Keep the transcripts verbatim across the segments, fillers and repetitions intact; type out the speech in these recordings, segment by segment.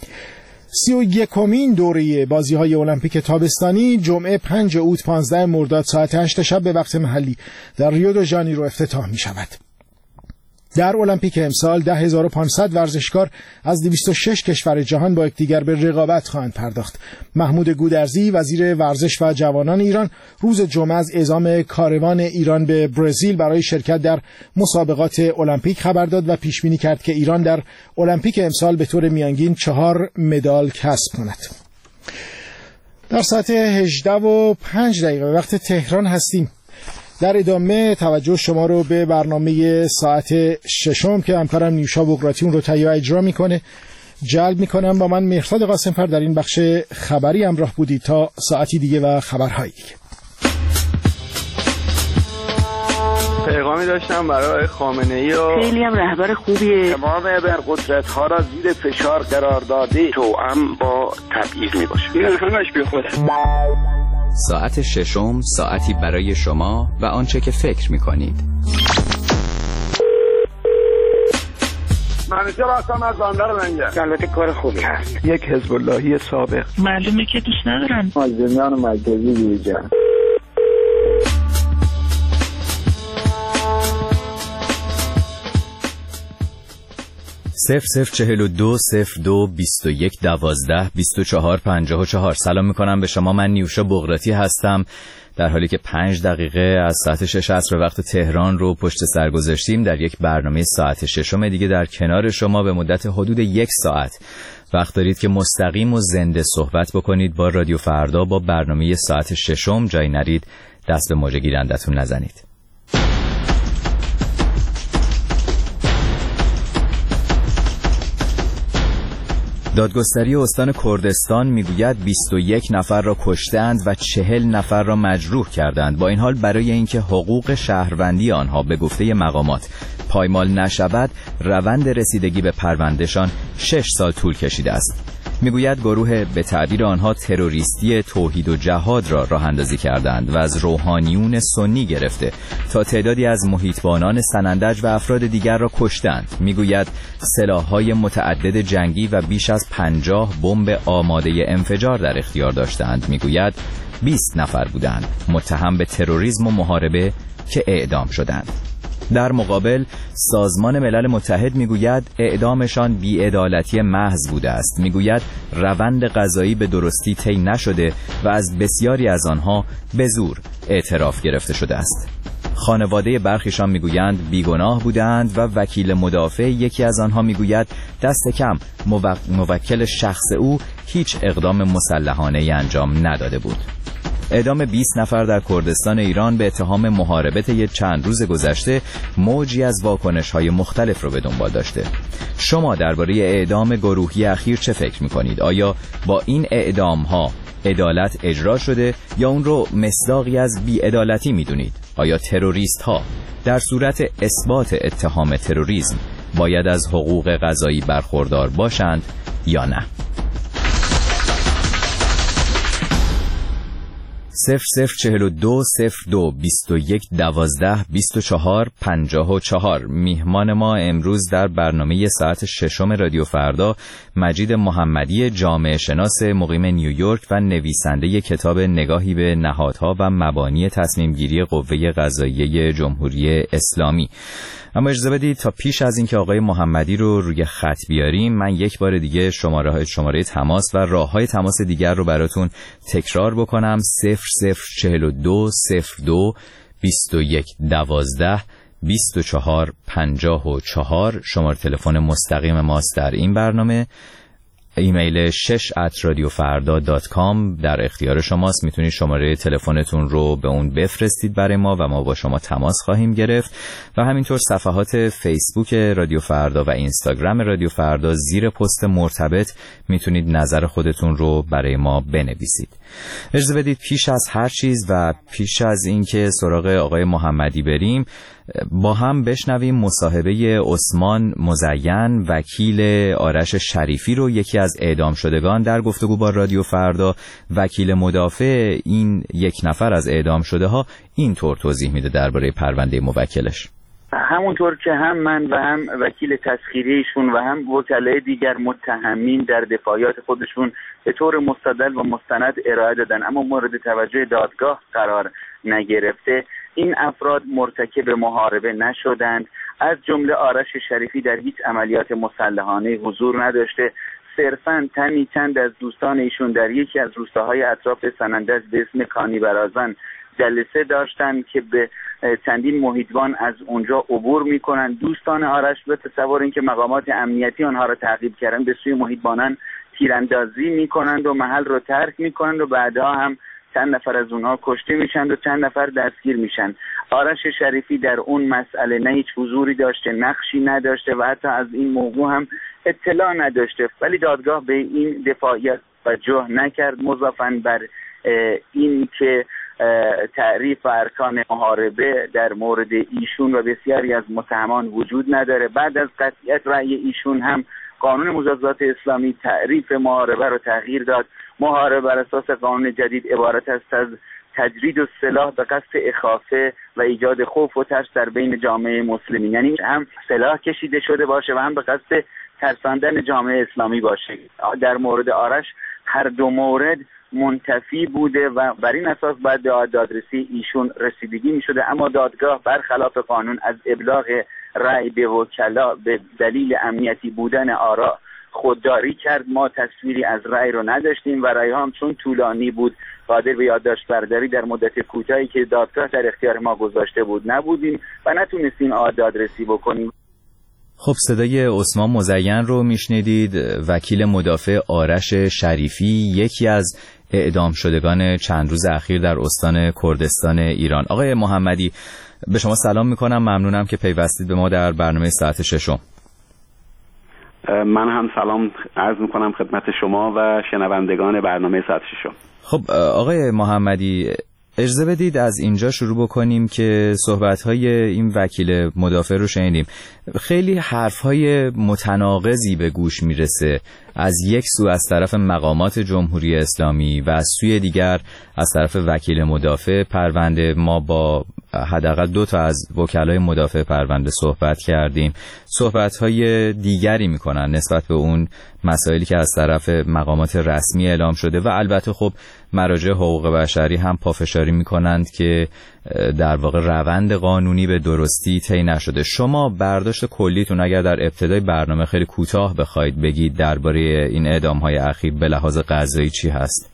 سی و یکمین دوره بازی‌های المپیک تابستانی جمعه پنج اوت پانزده مرداد ساعت هشت شب به وقت محلی در ریو دو ژانیرو افتتاح می‌شود. در المپیک امسال ده هزار و پانصد ورزشکار از دویست و شش کشور جهان با یکدیگر به رقابت خواهند پرداخت. محمود گودرزی وزیر ورزش و جوانان ایران روز جمعه از اعزام کاروان ایران به برزیل برای شرکت در مسابقات المپیک خبر داد و پیش بینی کرد که ایران در المپیک امسال به طور میانگین چهار مدال کسب کند. در ساعت هجده و پنج دقیقه وقت تهران هستیم. در ادامه توجه شما رو به برنامه ساعت ششم که همکارم نیوشا بغراتی اون رو تهیه و اجرا میکنه جلب میکنم. با من مهرداد قاسم‌فر در این بخش خبری همراه بودید تا ساعتی دیگه و خبرهای دیگه. پیغامی داشتم برای خامنه‌ای و خیلی هم رهبر خوبیه. تمام ابرقدرت‌ها را زیر فشار قرار داده توأم با تبعیض میباشه. این همش بی خوده. ساعت ششم، ساعتی برای شما و آنچه که فکر میکنید. منیجر هستم از بندر لنگر. البته کار خوبی هست. یک حزب اللهی سابق. معلومه که دوست ندارن. مازندران مرکزی دیجا. صفر صفر چهل و دو صفر دو بیست و یک دوازده بیست و چهار پنجاه و چهار. سلام میکنم به شما. من نیوشا بغراتی هستم. در حالی که پنج دقیقه از ساعت شش عصر وقت تهران رو پشت سر گذاشتیم، در یک برنامه ساعت ششم دیگه در کنار شما به مدت حدود یک ساعت وقت دارید که مستقیم و زنده صحبت بکنید با رادیو فردا. با برنامه ساعت ششم جای نرید، دست به موج گیرندتون نزنید. دادگستری استان کردستان میگوید بیست و یک نفر را کشتند و چهل نفر را مجروح کردند. با این حال برای اینکه حقوق شهروندی آنها به گفته مقامات پایمال نشود، روند رسیدگی به پروندهشان شش سال طول کشیده است. میگوید گروه به تعبیر آنها تروریستی توحید و جهاد را راه اندازی کردند و از روحانیون سنی گرفته تا تعدادی از محیطبانان سنندج و افراد دیگر را کشتند. میگوید سلاح‌های متعدد جنگی و بیش از پنجاه بمب آماده انفجار در اختیار داشتند. میگوید بیست نفر بودند متهم به تروریسم و محاربه که اعدام شدند. در مقابل سازمان ملل متحد میگوید اعدامشان بی‌عدالتی محض بوده است. میگوید روند قضایی به درستی طی نشده و از بسیاری از آنها به زور اعتراف گرفته شده است. خانواده برخیشان میگویند بیگناه بودند و وکیل مدافع یکی از آنها میگوید دست کم موکل شخص او هیچ اقدام مسلحانه‌ای انجام نداده بود. اعدام بیست نفر در کردستان ایران به اتهام محاربت یک چند روز گذشته موجی از واکنش‌های مختلف رو به دنبال داشته. شما درباره اعدام گروهی اخیر چه فکر می‌کنید؟ آیا با این اعدام‌ها عدالت اجرا شده یا اون رو مصداقی از بی‌عدالتی می‌دونید؟ آیا تروریست‌ها در صورت اثبات اتهام تروریسم باید از حقوق قضایی برخوردار باشند یا نه؟ صفر صفر چهل و دو صفر دو بیست و یک دوازده بیست و چهار پنجاه و چهار. میهمان ما امروز در برنامه ساعت ششم رادیو فردا مجید محمدی، جامعه شناس مقیم نیویورک و نویسنده کتاب نگاهی به نهادها و مبانی تصمیم گیری قوه قضاییه جمهوری اسلامی. اما اجازه بدید تا پیش از اینکه آقای محمدی رو روی خط بیاریم، من یک بار دیگه شماره های شماره تماس و راه های تماس دیگر رو براتون تکرار بکنم. صفر صفر چهل و دو صفر دو بیست و یک دوازده بیست و چهار پنجاه و چهار شماره تلفن مستقیم ماست در این برنامه. ایمیل شش ات رادیو فردا دات کام در اختیار شماست. میتونید شماره تلفنتون رو به اون بفرستید برای ما و ما با شما تماس خواهیم گرفت و همینطور صفحات فیسبوک رادیو فردا و اینستاگرام رادیو فردا زیر پست مرتبط میتونید نظر خودتون رو برای ما بنویسید. اجازه بدید پیش از هر چیز و پیش از اینکه سراغ آقای محمدی بریم با هم بشنویم مصاحبه عثمان مزین وکیل آرش شریفی رو، یکی از اعدام شدگان در گفتگو با رادیو فردا. وکیل مدافع این یک نفر از اعدام شده ها این طور توضیح میده درباره پرونده موکلش. همونطور که هم من و هم وکیل تسخیریشون و هم وکلای دیگر متهمین در دفاعیات خودشون به طور مستدل و مستند ارائه دادن اما مورد توجه دادگاه قرار نگرفته، این افراد مرتکب محاربه نشدند. از جمله آرش شریفی در هیچ عملیات مسلحانه حضور نداشته. صرفاً تنی چند از دوستان ایشون در یکی از روستاهای اطراف سنندج به اسم کانی برازن جلسه داشتن که به چندین محیطبان از اونجا عبور میکنن. دوستان آرش به تصور اینکه مقامات امنیتی آنها را تعقیب کردن به سوی محیطبانان تیراندازی میکنند و محل رو ترک میکنند و بعدها هم چند نفر از اونها کشته میشن و چند نفر دستگیر میشن. آرش شریفی در اون مسئله نه هیچ حضوری داشته، نقشی نداشته و حتی از این موضوع هم اطلاع نداشته، ولی دادگاه به این دفاعیت توجه نکرد، مضافاً بر این که تعریف و ارکان محاربه در مورد ایشون و بسیاری از متهمان وجود نداره. بعد از قطعیت رأی ایشون هم قانون مجازات اسلامی تعریف محاربه رو تغییر داد. محاربه بر اساس قانون جدید عبارت است از تجرید و سلاح به قصد اخافه و ایجاد خوف و ترس در بین جامعه مسلمین، یعنی هم سلاح کشیده شده باشه و هم به قصد ترساندن جامعه اسلامی باشه. در مورد آرش هر دو مورد منتفی بوده و بر این اساس باید به دادرسی ایشون رسیدگی می شده، اما دادگاه برخلاف قانون از ابلاغ رأی به وکلا به دلیل امنیتی بودن آرا خودداری کرد. ما تصویری از رأی رو نداشتیم و رأی هم چون طولانی بود قادر به یادداشت برداری در مدت کوتاهی که دادگاه در اختیار ما گذاشته بود نبودیم و نتونستیم دادرسی بکنیم. خب صدای عثمان مزین رو میشنیدید، وکیل مدافع آرش شریفی، یکی از اعدام شدگان چند روز اخیر در استان کردستان ایران. آقای محمدی به شما سلام میکنم، ممنونم که پیوستید به ما در برنامه ساعت ششم. من هم سلام عرض میکنم خدمت شما و شنوندگان برنامه ساعت ششم. خب آقای محمدی اجازه بدید از اینجا شروع بکنیم که صحبت‌های این وکیل مدافع رو شنیدیم. خیلی حرف‌های متناقضی به گوش میرسه، از یک سو از طرف مقامات جمهوری اسلامی و از سوی دیگر از طرف وکیل مدافع پرونده. ما با حداقل دو تا از وکلای مدافع پرونده صحبت کردیم، صحبت‌های دیگری میکنن نسبت به اون مسائلی که از طرف مقامات رسمی اعلام شده و البته خب مراجع حقوق بشری هم پافشاری میکنند که در واقع روند قانونی به درستی طی نشده. شما برداشت کلیتون اگر در ابتدای برنامه خیلی کوتاه بخواید بگید درباره این اعدام‌های اخیر به لحاظ قضایی چی هست؟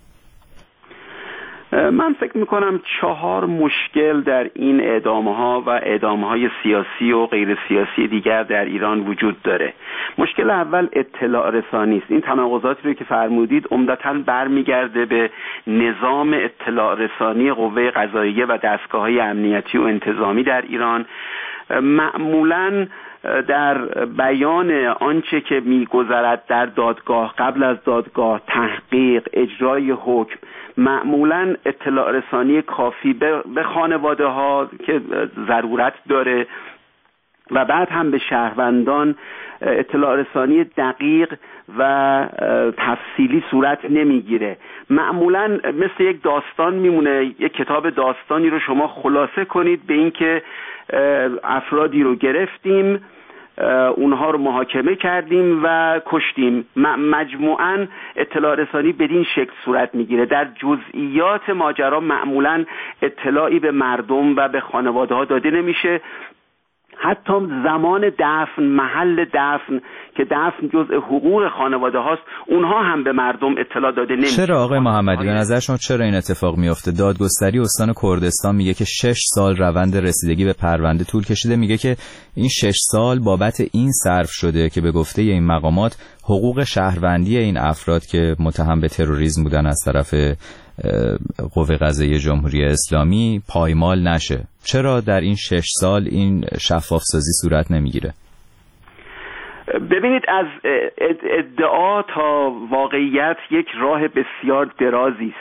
من فکر میکنم چهار مشکل در این اعدام‌ها و اعدام‌های سیاسی و غیر سیاسی دیگر در ایران وجود داره. مشکل اول اطلاع رسانی است. این تناقضاتی رو که فرمودید عمدتاً برمیگرده به نظام اطلاع رسانی قوه قضاییه و دستگاه‌های امنیتی و انتظامی در ایران. معمولاً در بیان آنچه که می‌گذرد در دادگاه، قبل از دادگاه، تحقیق، اجرای حکم، معمولاً اطلاع رسانی کافی به خانواده ها که ضرورت داره و بعد هم به شهروندان اطلاع رسانی دقیق و تفصیلی صورت نمیگیره. معمولاً مثل یک داستان میمونه، یک کتاب داستانی رو شما خلاصه کنید به این که افرادی رو گرفتیم، اونها رو محاکمه کردیم و کشتیم. مجموعاً اطلاع رسانی بدین شکل صورت میگیره. در جزئیات ماجرا معمولاً اطلاعی به مردم و به خانواده ها داده نمیشه. حتی زمان دفن، محل دفن که دفن جزء حقوق خانواده هاست، اونها هم به مردم اطلاع داده نمیشه. چرا آقای محمدی به نظر شما چرا این اتفاق میفته؟ دادگستری استان کردستان میگه که شش سال روند رسیدگی به پرونده طول کشیده، میگه که این شش سال بابت این صرف شده که به گفته این مقامات حقوق شهروندی این افراد که متهم به تروریسم بودن از طرف قوه قضاییه جمهوری اسلامی پایمال نشه. چرا در این شش سال این شفاف سازی صورت نمیگیره؟ ببینید، از ادعا تا واقعیت یک راه بسیار درازی است.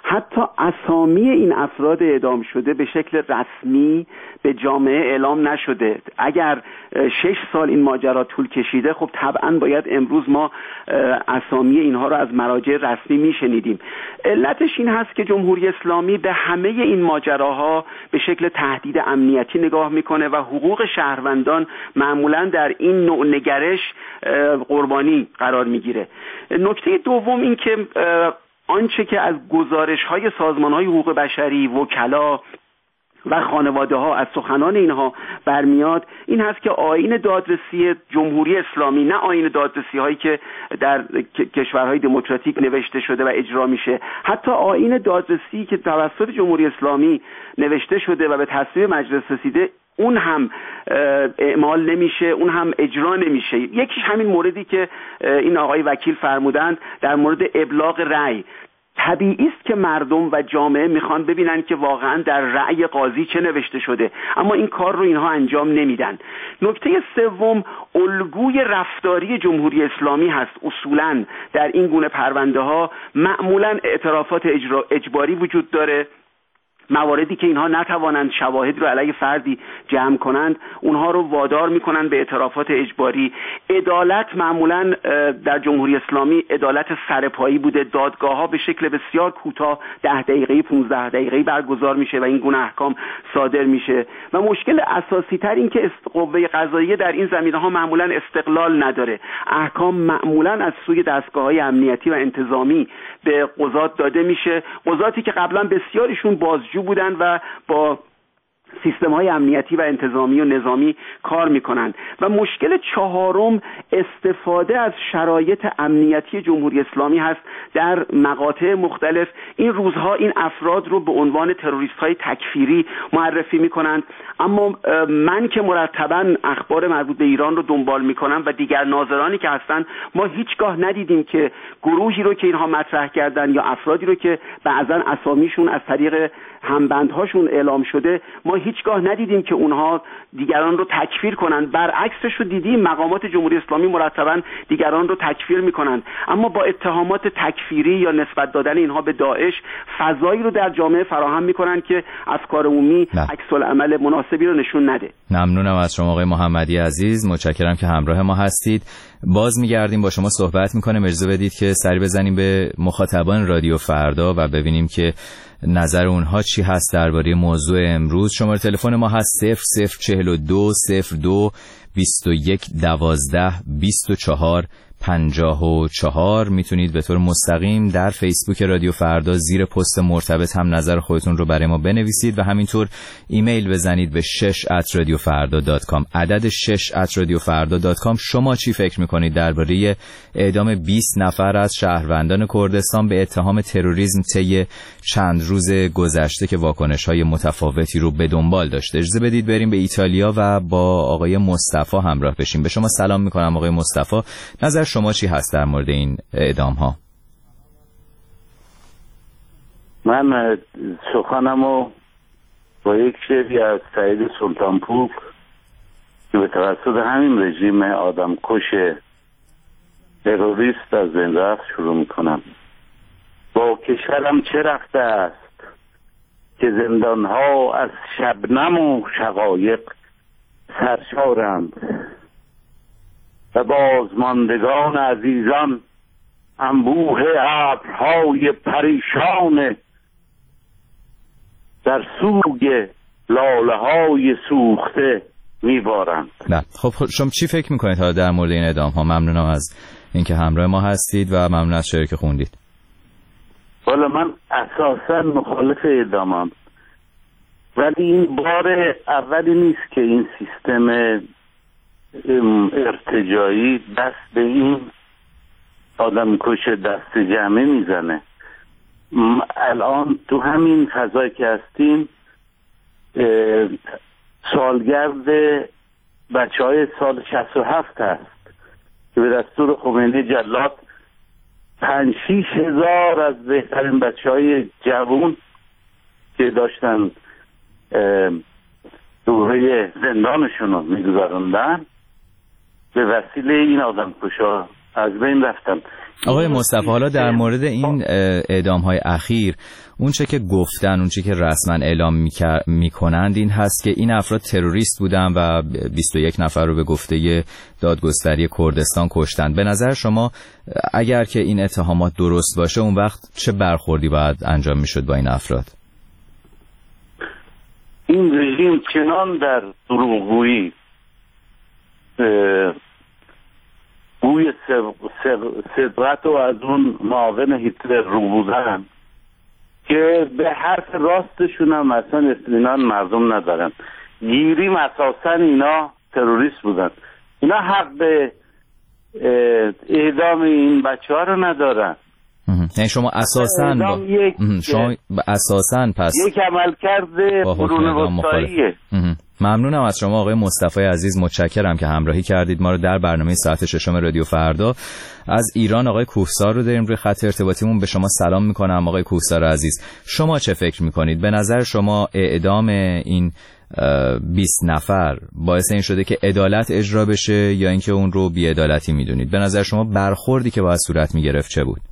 حتی اسامی این افراد اعدام شده به شکل رسمی به جامعه اعلام نشده. اگر شش سال این ماجرا طول کشیده، خب طبعا باید امروز ما اسامی اینها رو از مراجع رسمی میشنیدیم. علتش این هست که جمهوری اسلامی به همه این ماجراها به شکل تهدید امنیتی نگاه میکنه و حقوق شهروندان معمولا در این نوع نگرش قربانی قرار میگیره. نکته دوم این که آنچه که از گزارش‌های سازمان‌های حقوق بشری، وکلا و خانواده ها از سخنان اینها برمیاد این هست که آیین دادرسی جمهوری اسلامی، نه آیین دادرسی هایی که در کشورهای دموکراتیک نوشته شده و اجرا میشه، حتی آیین دادرسی که توسط جمهوری اسلامی نوشته شده و به تصویب مجلس رسیده، اون هم اعمال نمیشه، اون هم اجرا نمیشه. یکیش همین موردی که این آقای وکیل فرمودند در مورد ابلاغ رأی. طبیعی است که مردم و جامعه میخوان ببینن که واقعا در رأی قاضی چه نوشته شده، اما این کار رو اینها انجام نمیدن. نکته سوم، الگوی رفتاری جمهوری اسلامی هست. اصولا در این گونه پرونده ها معمولا اعترافات اجباری وجود داره. مواردی که اینها نتوانند شواهد رو علیه فردی جمع کنند، اونها رو وادار میکنن به اعترافات اجباری. عدالت معمولا در جمهوری اسلامی عدالت سرپایی بوده. دادگاه ها به شکل بسیار کوتاه، ده دقیقه‌ای پانزده دقیقه‌ای برگزار میشه و این گونه احکام صادر میشه. و مشکل اساسی تر این که قوه قضاییه در این زمینه ها معمولا استقلال نداره. احکام معمولا از سوی دستگاه‌های امنیتی و انتظامی به قضات داده میشه، قضاتی که قبلا بسیاریشون بازجو بودن و با سیستم های امنیتی و انتظامی و نظامی کار میکنند. و مشکل چهارم استفاده از شرایط امنیتی جمهوری اسلامی هست در مقاطع مختلف. این روزها این افراد رو به عنوان تروریست های تکفیری معرفی میکنند، اما من که مرتبا اخبار مربوط به ایران رو دنبال میکنم و دیگر ناظرانی که هستن، ما هیچگاه ندیدیم که گروهی رو که اینها مطرح کردن یا افرادی رو که بعضا اسامیشون از طریق همبندهاشون اعلام شده، ما هیچگاه ندیدیم که اونها دیگران رو تکفیر کنند. برعکسش رو دیدیم، مقامات جمهوری اسلامی مرتبا دیگران رو تکفیر میکنند، اما با اتهامات تکفیری یا نسبت دادن اینها به داعش فضایی رو در جامعه فراهم میکنند که افکار عمومی عکس العمل مناسبی رو نشون نده. ممنونم از شما آقای محمدی عزیز، متشکرم که همراه ما هستید. باز میگردیم با شما صحبت میکنیم. اجازه بدید که سری بزنیم به مخاطبان رادیو فردا و ببینیم که نظر اونها چی هست درباره موضوع امروز. شماره تلفن ما هست صفر صفر چهل و دو صفر دو بیست و یک دوازده بیست و چهار پنجاه و چهار. میتونید به طور مستقیم در فیسبوک رادیو فردا زیر پست مرتبط هم نظر خودتون رو برای ما بنویسید و همینطور ایمیل بزنید به شش ات رادیو فردا دات کام. عدد شش ات رادیو فردا دات کام. شما چی فکر میکنید درباره اعدام بیست نفر از شهروندان کردستان به اتهام تروریسم طی چند روز گذشته که واکنش‌های متفاوتی رو به دنبال داشته؟ اجازه بدید بریم به ایتالیا و با آقای مصطفی همراه بشیم. به شما سلام میکنم آقای مصطفی. نظر شما چی هست در مورد این اعدام ها؟ من سخنمو با یک شعری از سعید سلطانپور که به توسط همین رژیم آدمکش تروریست از بین رفت شروع میکنم. با کشورم چه رفته است که زندانها از شبنم و شقایق سرشارند و بازماندگان عزیزان انبوه ابرهای پریشان در سوگ لاله های سوخته میبارند. نه خب شما چی فکر میکنید ها در مورد این اعدام ها؟ ممنونم از اینکه همراه ما هستید و ممنون از شعری که خوندید. والا من اساسا مخالف اعدامم، ولی این بار اولی نیست که این سیستم ارتجاعی دست به این آدم کش دست جمعه میزنه. الان تو همین فضایی که هستیم سالگرد بچه های سال شصت و هفت هست که به دستور خمینی جلاد پنج شیش هزار از بهترین بچه های جوان که داشتن دوره زندانشون رو میگذاروندن به وسیله این آدم کشا از بین رفتن. آقای مصطفی، حالا در مورد این اعدام‌های اخیر اون چه که گفتن، اون چه که رسما اعلام میکنند این هست که این افراد تروریست بودن و بیست و یک نفر رو به گفته دادگستری کردستان کشتند. به نظر شما اگر که این اتهامات درست باشه اون وقت چه برخوردی باید انجام میشد با این افراد؟ این رژیم چنان در دروغگویی گوی صدقت و از اون معاون هیتلر رو بودن که به حرف راستشون هم اصلا اطمینان مردم ندارن. گیریم اساسا اینا تروریست بودن. اینا حق به اعدام این بچه ها رو ندارن. یعنی شما اساساً با... شما اساساً پس یک عمل کرده قرون وسطاییه. ممنونم از شما آقای مصطفی عزیز، متشکرم که همراهی کردید ما رو در برنامه ساعت ششم رادیو فردا. از ایران آقای کوهسار رو داریم روی خط ارتباطیمون. به شما سلام میکنم آقای کوهسار عزیز. شما چه فکر میکنید؟ به نظر شما اعدام این بیست نفر باعث این شده که عدالت اجرا بشه یا اینکه اون رو بی‌عدالتی میدونید؟ به نظر شما برخوردی که باید صورت میگرفت چه بود؟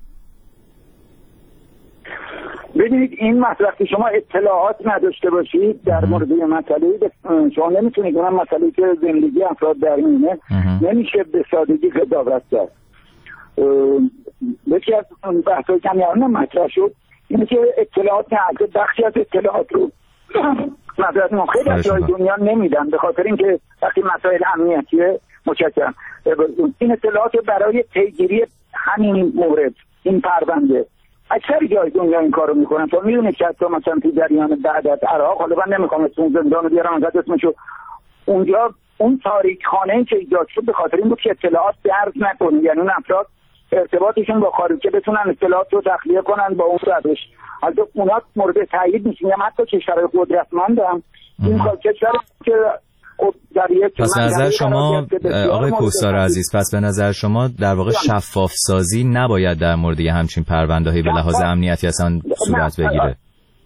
ببینید این مطلب که شما اطلاعات نداشته باشید در مورد یه مسئله، شما نمیتونید اون مسئله که زندگی افراد در اینه نمیشه به سادگی قضاوت کرد. یکی از بحث‌های کمیان مطرح شد اینه که اطلاعات نه، بخشی از اطلاعات رو مدرد ما خیلی از جای دنیا نمیدن به خاطر اینکه وقتی مسائل امنیتیه متشکرم این اطلاعات برای پیگیری همین مورد این پرونده اکثر جای دنیا این کارو میکنن. تو میدونید که حتی مثلا تو جریان بعد از عراق، حالا من نمیخوام اسم زندان بیارم انقدر اسمشو، اونجا اون تاریک خانه‌ای که ایجاد شد به خاطر این بود که اطلاعات درز نکنه، یعنی اون افراد ارتباطشون با خارج که بتونن اطلاعات رو تخلیه کنن با اون روش. حتی اونا مورد تایید نیست، میگم حتی کشورهای قدرتمندم این کشور که پس به نظر شما آقای کوهسار عزیز، پس به نظر شما در واقع شفاف سازی نباید در مورد همچین پرونده‌ای به لحاظ امنیتی اصلا صورت بگیره؟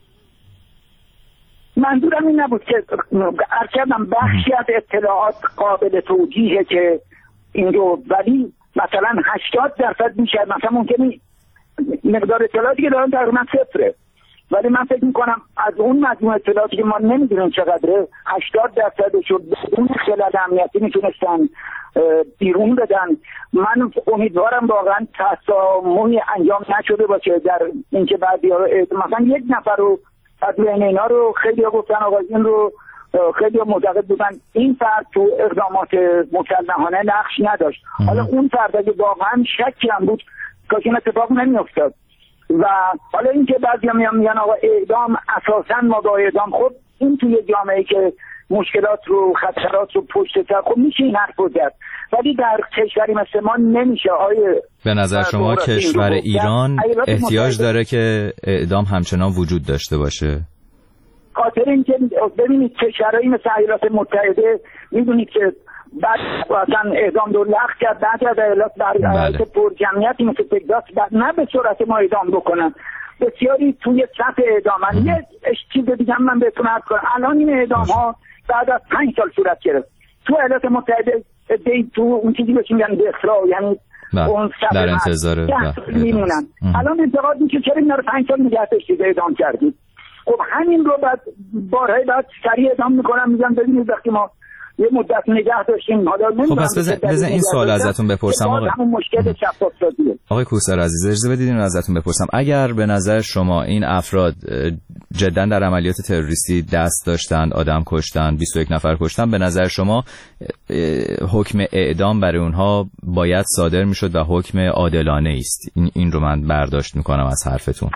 منظورم این نبود که ارکدم بخشی از اطلاعات قابل توجیهه که این رو، ولی مثلا هشتاد درصد بیشتر مثلا ممکنه مقدار اطلاعاتی که دارن تقریبا صفره، ولی من فکر میکنم از اون مجموع اطلاعاتی که ما نمیدونیم چقدره هشتاد درصدش رو بدون خلل امنیتی میتونستن بیرون بدن. من امیدوارم واقعا تسامحی انجام نشده باشه در اینکه بعضی مثلا یک نفر رو از بین اینا رو خیلی ها گفتن آقا این رو خیلی ها معتقد بودن این فرد تو اقدامات مسلحانه نقش نداشت. حالا اون فرد اگه واقعا شکی هم بود کاش این اتفاق نمیافتاد. و حالا اینکه بعضی هم میگن آقا اعدام اساسا ما با اعدام، خب این توی جامعه که مشکلات رو خطرات رو پشت سر خب میشه این حرف رو زد، ولی در کشوری مثل ما نمیشه. آیه به نظر شما کشور ایران احتیاج داره که اعدام همچنان وجود داشته باشه؟ خاطر اینکه ببینید کشورهایی مثل ایالات متحده میدونید که بعد اصلا اعدام رو لغو کرد، بعد از ایالات در ایالات پر جمعیتی مثل تگزاس بعد نه به صورت ما اعدام بکنن، بسیاری توی صف اعدام. یه چیز دیگه هم من بهتون عرض کنم، الان این اعدام ها بعد از پنج سال صورت گرفت تو ایالات متحده، تو اون چیزی بهش میگن دفرا، یعنی اون در انتظار میمونن. الان انتقاد میشه چرا اینا رو پنج سال نگه داشتید اعدام کردید؟ خب همین رو بعد بارهای بعد سریع اعدام میکنن، میگن ببینید وقتی ما یه مدت نگه داشتیم حالا نمیدونم. خب پس بزن, بزن این سوال ازتون بپرسم آقای همون مشکل شفاف سازیه. آقای کوهسار عزیز اجازه بدید اینو ازتون بپرسم، اگر به نظر شما این افراد جدا در عملیات تروریستی دست داشتند، آدم کشتند، بیست و یک نفر کشتند، به نظر شما حکم اعدام برای اونها باید صادر میشد و حکم عادلانه است؟ این این رو من برداشت میکنم از حرفتون.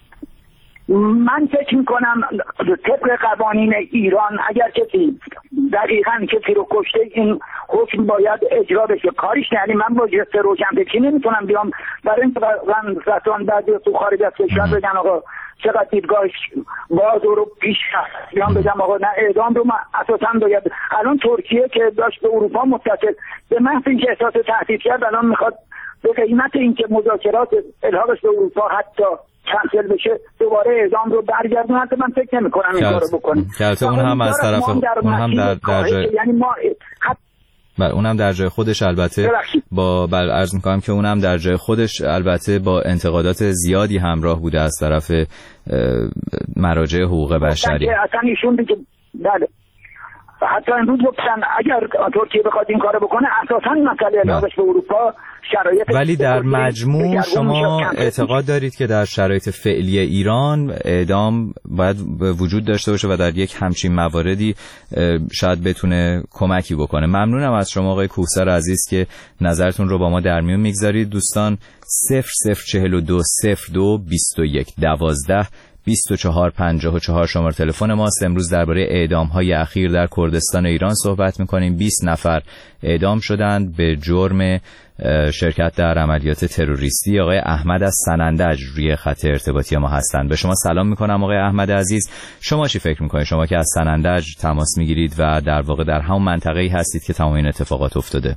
من فکر میکنم طبق قوانین ایران اگر کسی دقیقاً کسی رو کشته این حکم باید اجرا بشه. کاریش یعنی من با جست روشنفکری نمیتونم بیام برای اینکه رسان بعضی تو خارج از کشور بگن آقا چقدر دیدگاهش باز رو پیش هست، بیام بگم آقا نه اعدام رو اساساً باید. الان ترکیه که داشت به اروپا متصل به محض اینکه احساس تهدید کرد الان میخواد به قیمت اینکه مذاکرات الحاقش به اروپا حتی کنسل بشه دوباره اعدام رو برگردونن. من فکر نمی‌کنم این کارو بکنیم. البته اون هم از طرف اون هم در در جای یعنی ما بله اونم در جای خودش البته ببخشید. با بل عرض میکنم که اونم در جای خودش البته با انتقادات زیادی همراه بوده از طرف مراجع حقوق بشری. اصلا ایشون دیگه بله حتی امروز گفتن اگر ترکیه بخواد این کارو بکنه اساسا مسئله اعلامش به اروپا شرایط. ولی در مجموع شما اعتقاد دارید که در شرایط فعلی ایران اعدام باید وجود داشته باشه و در یک همچین مواردی شاید بتونه کمکی بکنه. ممنونم از شما آقای کوهسار عزیز که نظرتون رو با ما در میون میگذارید. دوستان صفر صفر چهل و دو صفر دو بیست و یک دوازده بیست و چهار پنجاه و چهار شماره تلفن ماست. امروز درباره اعدام‌های اخیر در کردستان ایران صحبت می‌کنیم. بیست نفر اعدام شدند به جرم شرکت در عملیات تروریستی. آقای احمد از سنندج روی خط ارتباطی ما هستند. به شما سلام می‌کنم آقای احمد عزیز. شما چی فکر می‌کنید؟ شما که از سنندج تماس می‌گیرید و در واقع در همون منطقه‌ای هستید که تمام این اتفاقات افتاده.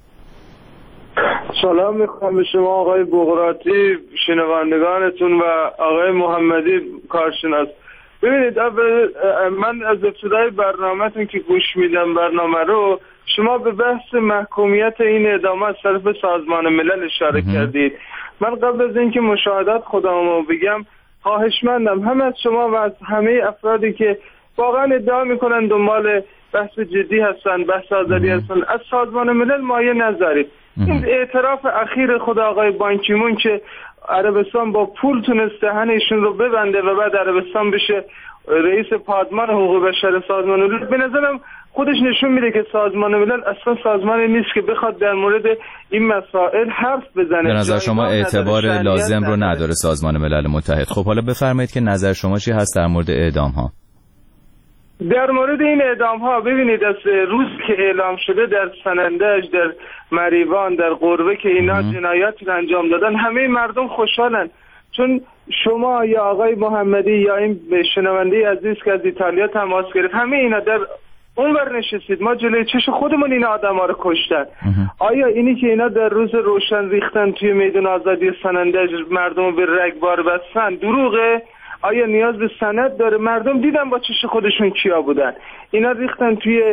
سلام میکنم به شما آقای بغراتی، شنوندگانتون و آقای محمدی کارشناس. ببینید من از ابتدای برنامه‌تون که گوش میدم برنامه رو، شما به بحث محکومیت این اعدام از طرف سازمان ملل اشاره کردید. من قبل از اینکه مشاهدات خودمو بگم خواهشمندم هم از شما و از همه افرادی که واقعا ادعا میکنن دنبال بحث جدی هستن، بحث آزادی هستن، از سازمان ملل مایه نذارید. این اعتراف اخیر خود آقای بانکیمون که عربستان با پول تونسته دهنشون رو ببنده و بعد عربستان بشه رئیس پادمان حقوق بشر سازمان ملل، به نظرم خودش نشون میده که سازمان ملل اصلا سازمانی نیست که بخواد در مورد این مسائل حرف بزنه. به نظر شما اعتبار لازم رو نداره سازمان ملل متحد. خب حالا بفرمایید که نظر شما چی هست در مورد اعدام ها؟ در مورد این اعدام ها ببینید از روز که اعلام شده در سنندج، در مریوان، در قربه که اینا جنایات رو انجام دادن، همه مردم خوشحالن. چون شما یا آقای محمدی یا این شنونده عزیز که از ایتالیا تماس گرفت، همه اینا در اون ور نشستید، ما جلوی چش خودمون این آدم ها رو کشتن. آیا اینی که اینا در روز روشن ریختن توی میدان آزادی سنندج مردم رو به رگبار بستن دروغه؟ آیا نیاز به سند داره؟ مردم دیدن با چش خودشون کیا بودن. اینا ریختن توی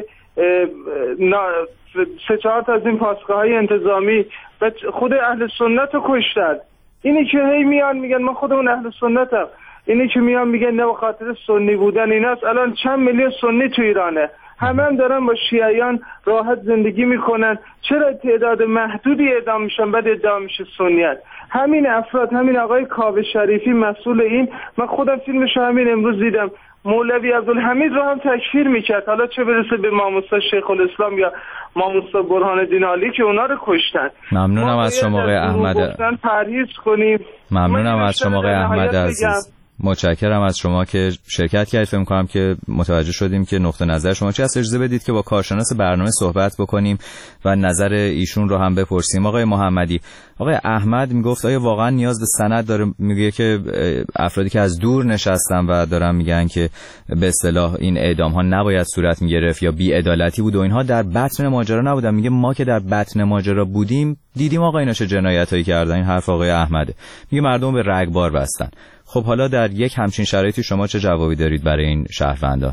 سه چهار تا از این پاسگاه‌های انتظامی و خود اهل سنت رو کشتن. اینی که هی میان میگن ما خودمون اهل سنتم، اینی که میان میگن نه به خاطر سنی بودن ایناست. الان چند میلیون سنی تو ایرانه، همه هم دارن با شیعیان راحت زندگی میکنن. چرا تعداد محدودی اعدام میشن بعد ادعا میشه سنیت؟ همین افراد، همین آقای کاوه شریفی مسئول این، من خودم فیلمشو همین امروز دیدم، مولوی عبدالحمید رو هم تکفیر میکرد، حالا چه برسه به ماموسا شیخ الاسلام یا ماموسا برهان الدین عالی که اونا رو کشتن. ممنونم از شما آقای احمد. پرهیز کنیم. ممنونم از شما آقای احمد عزیز. متشکرم از شما که شرکت کردید. فکر می‌کنم که متوجه شدیم که نقطه نظر شما چی است. اجازه بدید که با کارشناس برنامه صحبت بکنیم و نظر ایشون رو هم بپرسیم. آقای محمدی، آقای احمد میگفت آیا واقعا نیاز به سند داره؟ میگه که افرادی که از دور نشستن و دارن میگن که به اصطلاح این اعدام ها نباید صورت میگرفت یا بی‌عدالتی بود و اینها در بطن ماجرا نبودن. میگه ما که در بطن ماجرا بودیم دیدیم آقا اینا چه جنایتایی کردن. این حرف آقای احمده. میگه مردم به رگبار بستن. خب حالا در یک همچین شرایطی شما چه جوابی دارید برای این شهروندان؟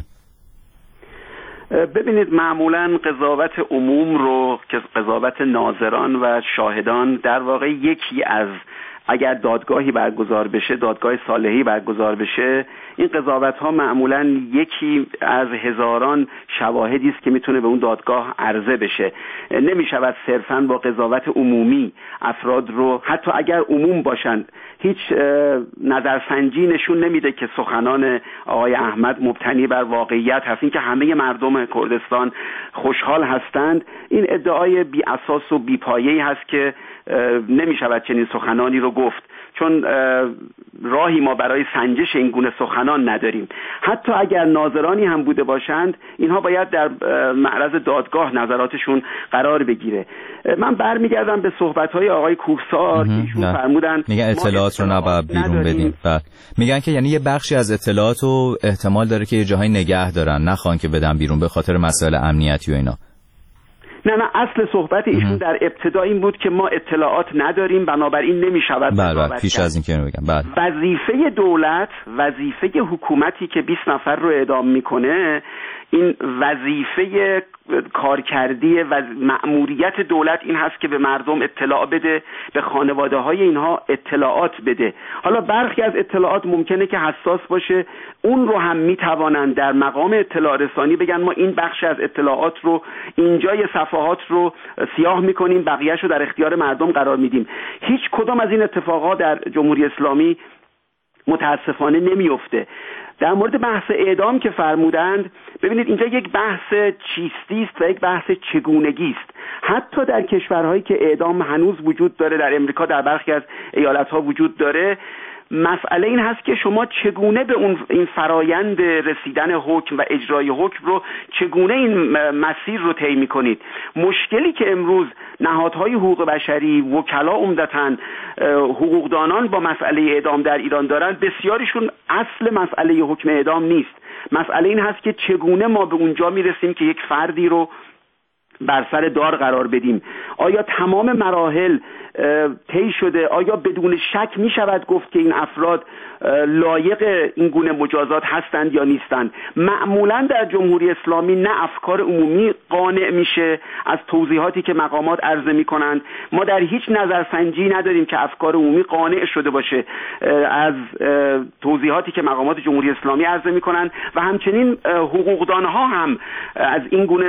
ببینید معمولا قضاوت عموم رو که قضاوت ناظران و شاهدان در واقع یکی از، اگر دادگاهی برگزار بشه، دادگاه صالحی برگزار بشه، این قضاوت ها معمولا یکی از هزاران شواهدی است که میتونه به اون دادگاه عرضه بشه. نمی شود صرفاً با قضاوت عمومی افراد رو، حتی اگر عموم باشند، هیچ نظرسنجی نشون نمیده که سخنان آقای احمد مبتنی بر واقعیت هست. این که همه مردم کردستان خوشحال هستند، این ادعای بی اساس و بی پایه‌ای هست که نمی شود چنین سخنانی رو گفت، چون راهی ما برای سنجش این گونه سخنان نداریم. حتی اگر ناظرانی هم بوده باشند، اینها باید در معرض دادگاه نظراتشون قرار بگیره. من برمیگردم به صحبت‌های آقای کوهسار که ایشون فرمودن میگن اطلاعات رو نباید بیرون بدیم. میگن که یعنی یه بخشی از اطلاعات رو احتمال داره که یه جاهای نگه دارن، نخوان که بدن بیرون به خاطر مسائل امنیتی و اینا. نه نه اصل صحبت ایشون در ابتدا این بود که ما اطلاعات نداریم، بنابراین نمیشود. بله پیش از این که اینو بگم، بله وظیفه دولت، وظیفه حکومتی که بیست نفر رو اعدام میکنه این وظیفه کارکردی و مأموریت دولت این هست که به مردم اطلاع بده، به خانواده های اینها اطلاعات بده. حالا برخی از اطلاعات ممکنه که حساس باشه، اون رو هم میتوانند در مقام اطلاع رسانی بگن ما این بخش از اطلاعات رو اینجای صفحات رو سیاه میکنیم، بقیه‌اش رو در اختیار مردم قرار میدیم. هیچ کدام از این اتفاقات در جمهوری اسلامی متاسفانه نمیفته. در مورد بحث اعدام که فرمودند، ببینید اینجا یک بحث چیستی است و یک بحث چگونگی است. حتی در کشورهایی که اعدام هنوز وجود داره، در امریکا در برخی از ایالت‌ها وجود داره، مسئله این هست که شما چگونه به اون این فرایند رسیدن حکم و اجرای حکم رو، چگونه این مسیر رو طی می‌کنید. مشکلی که امروز نهادهای حقوق بشری، وکلا، عمدتاً حقوقدانان با مسئله اعدام در ایران دارن، بسیاریشون اصل مسئله حکم اعدام نیست. مسئله این هست که چگونه ما به اونجا میرسیم که یک فردی رو بر سر دار قرار بدیم. آیا تمام مراحل طی شده؟ آیا بدون شک می شود گفت که این افراد لایق این گونه مجازات هستند یا نیستند؟ معمولا در جمهوری اسلامی نه افکار عمومی قانع میشه از توضیحاتی که مقامات عرضه می کنند. ما در هیچ نظرسنجی نداریم که افکار عمومی قانع شده باشه از توضیحاتی که مقامات جمهوری اسلامی عرضه می کنند و همچنین حقوقدانها هم از این گونه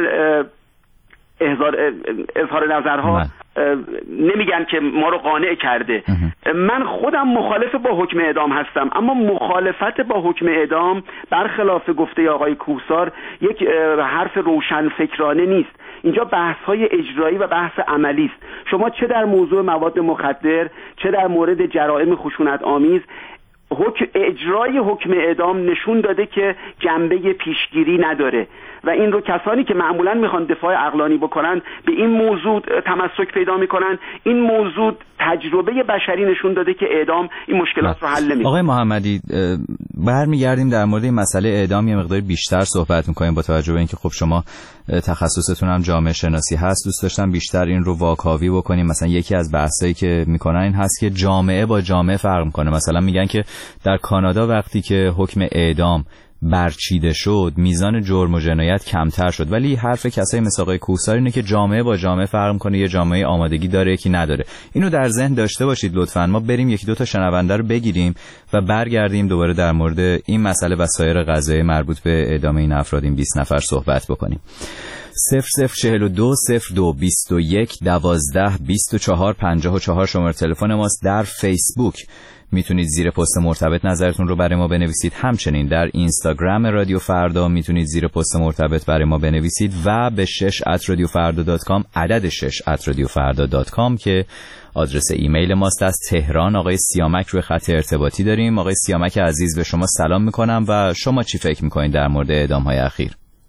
اظهار اظهار نظرها نمیگن که ما رو قانع کرده. من خودم مخالف با حکم اعدام هستم، اما مخالفت با حکم اعدام برخلاف گفته آقای کوهسار یک حرف روشن فکرانه نیست. اینجا بحث های اجرایی و بحث عملی است. شما چه در موضوع مواد مخدر، چه در مورد جرائم خشونت آمیز، حکم اجرای حکم اعدام نشون داده که جنبه پیشگیری نداره و این رو کسانی که معمولا میخوان دفاع عقلانی بکنن به این موضوع تمسک پیدا میکنن. این موضوع تجربه بشری نشون داده که اعدام این مشکلات رو حل نمیکنه. آقای محمدی، برمیگردیم در مورد این مسئله اعدام یه مقدار بیشتر صحبت میکنیم با توجه به اینکه خب شما تخصصتون هم جامعه شناسی هست. دوست داشتم بیشتر این رو واکاوی بکنیم. مثلا یکی از بحثایی که میکنن این هست که جامعه با جامعه فرق میکنه. مثلا میگن که در کانادا وقتی که حکم اعدام برچیده شد میزان جرم و جنایت کمتر شد، ولی حرف کسایی مثل آقای کوهسار اینه که جامعه با جامعه فرق میکنه، یه جامعه آمادگی داره یکی نداره. اینو در ذهن داشته باشید لطفاً. ما بریم یکی دو تا شنونده رو بگیریم و برگردیم دوباره در مورد این مسئله و سایر قضایای مربوط به اعدام این افراد، این بیست نفر صحبت بکنیم. صفر صفر چهل و دو صفر دو بیست و یک دوازده بیست و چهار پنجاه و چهار شماره تلفن ماست. در فیسبوک میتونید زیر پست مرتبط نظرتون رو برای ما بنویسید. همچنین در اینستاگرام رادیو فردا میتونید زیر پست مرتبط برای ما بنویسید و به شش ات رادیو فردا دات کام، عدد شش ات رادیو فردا دات کام که آدرس ایمیل ماست. از تهران آقای سیامک روی خط ارتباطی داریم. آقای سیامک عزیز به شما سلام میکنم و شما چی فکر میکنید در مورد اعدام های اخیر؟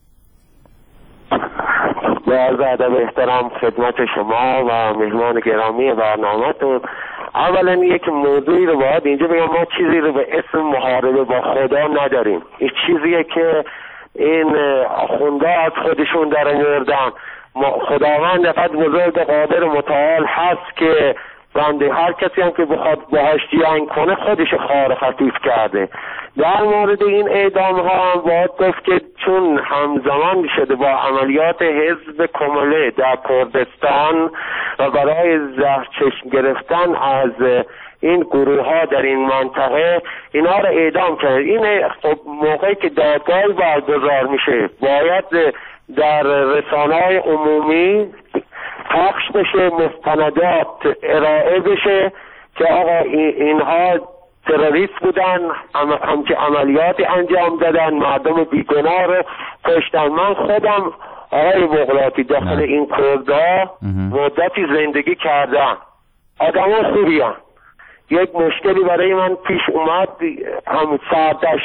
با عرض ادب احترام خدمت شما و مهمان گرامی برنامه‌تون، اولا یک موضوعی رو باید اینجا بگم، ما چیزی رو به اسم محاربه با خدا نداریم. این چیزیه که این آخونده از خودشون در آوردن. خداوند فقط بزرگ قادر متعال هست که بنده هر کسی هم که بخواد باهاش جنگ کنه خودش خار خفیف کرده. در مورد این اعدام ها هم باید گفت که چون همزمان شده با عملیات حزب کمله در کردستان و برای زهرچشم گرفتن از این گروه ها در این منطقه اینا رو اعدام کرد. این خب موقعی که دادگاهی برگزار میشه باید در رسانه‌های عمومی پخش بشه، مستندات ارائه بشه که آقا اینها تروریست بودن، هم که عملیاتی انجام دادن، مردم بیگناه رو کشتن. من خودم آقای بغراتی داخل این کردها مدتی زندگی کردم، آدم ها خوبی هم. یک مشکلی برای من پیش اومد، هم سردش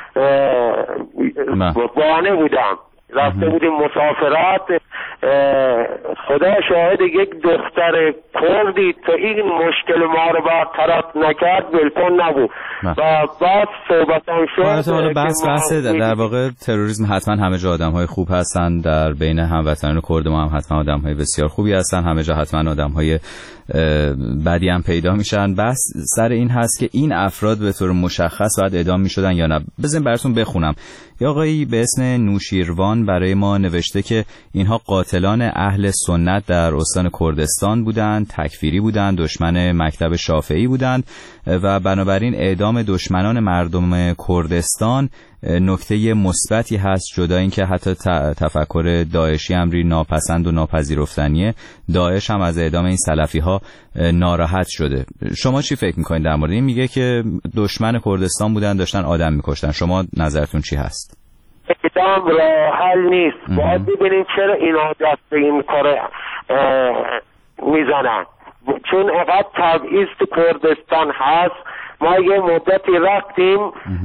بانه بودم، رفته بودیم مسافرت، خدا شاهد یک دختر کردی تا این مشکل ما رو برطرف نکرد بالکل نبود و بعد صحبتان شد. حالا بحث بحث در واقع تروریسم حتما همه جا آدم های خوب هستن، در بین هموطنان کرد ما هم حتما آدم های بسیار خوبی هستن، همه جا حتما آدم های بعدی هم پیدا میشن. بحث سر این هست که این افراد به طور مشخص باید اعدام میشدن یا نه. بزن براتون بخونم یا آقایی به اسم نوشیروان برای ما نوشته که اینها قاتلان اهل سنت در استان کردستان بودند، تکفیری بودند، دشمن مکتب شافعی بودند و بنابراین اعدام دشمنان مردم کردستان نکته مثبتی هست، جدا اینکه حتی تفکر داعشی امری ناپسند و ناپذیرفتنیه. داعش هم از اعدام این سلفی ها ناراحت شده. شما چی فکر میکنید در مورد این؟ میگه که دشمن کردستان بودن، داشتن آدم میکشتن. شما نظرتون چی هست؟ اعدام راه حل نیست. باید ببینیم چرا اینا دست به این کار میزنن، چون اقدر تبعیض تو کردستان هست. ما یه مدتی رفتیم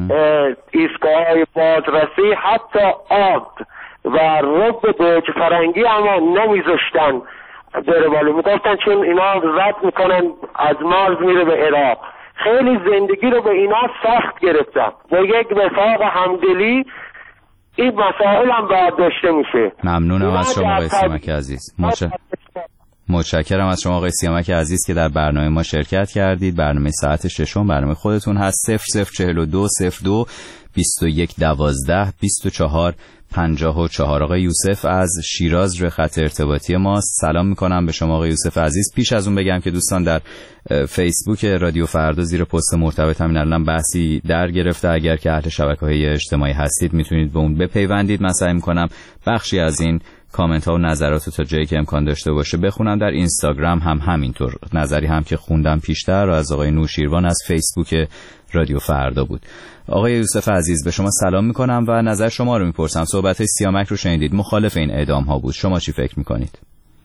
ایستگاه بازرسی، حتی آب و رب گوجه فرنگی اما نمیذاشتن بره بالا، میگفتن چون اینا رد میکنن از مرز میره به عراق. خیلی زندگی رو به اینا سخت گرفتن. با یک وفاق همدلی این مسائل هم برداشته میشه. ممنونم از شما آقای سیامک عزیز. مچ... متشکرم از شما آقای سیامک عزیز که در برنامه ما شرکت کردید. برنامه ساعت ششم برنامه خودتون هست. صفر صفر چهل و دو صفر دو بیست و یک دوازده بیست و چهار پنجاه و چهار. آقای یوسف از شیراز روی خط ارتباطی ما. سلام میکنم به شما آقای یوسف عزیز. پیش از اون بگم که دوستان در فیسبوک رادیو فردا زیر پست مرتبط همین الان بحثی در گرفته. اگر که اهل شبکه‌های اجتماعی هستید میتونید به اون بپیوندید. من سعی میکنم بخشی از این کامنت ها و نظرات تا جایی که امکان داشته باشه بخونم. در اینستاگرام هم همینطور. نظری هم که خوندم پیشتر از آقای نوشیروان از فیسبوک رادیو فردا بود. آقای یوسف عزیز به شما سلام میکنم و نظر شما رو میپرسم. صحبت های سیامک رو شنیدید، مخالف این اعدام ها بود. شما چی فکر میکنید؟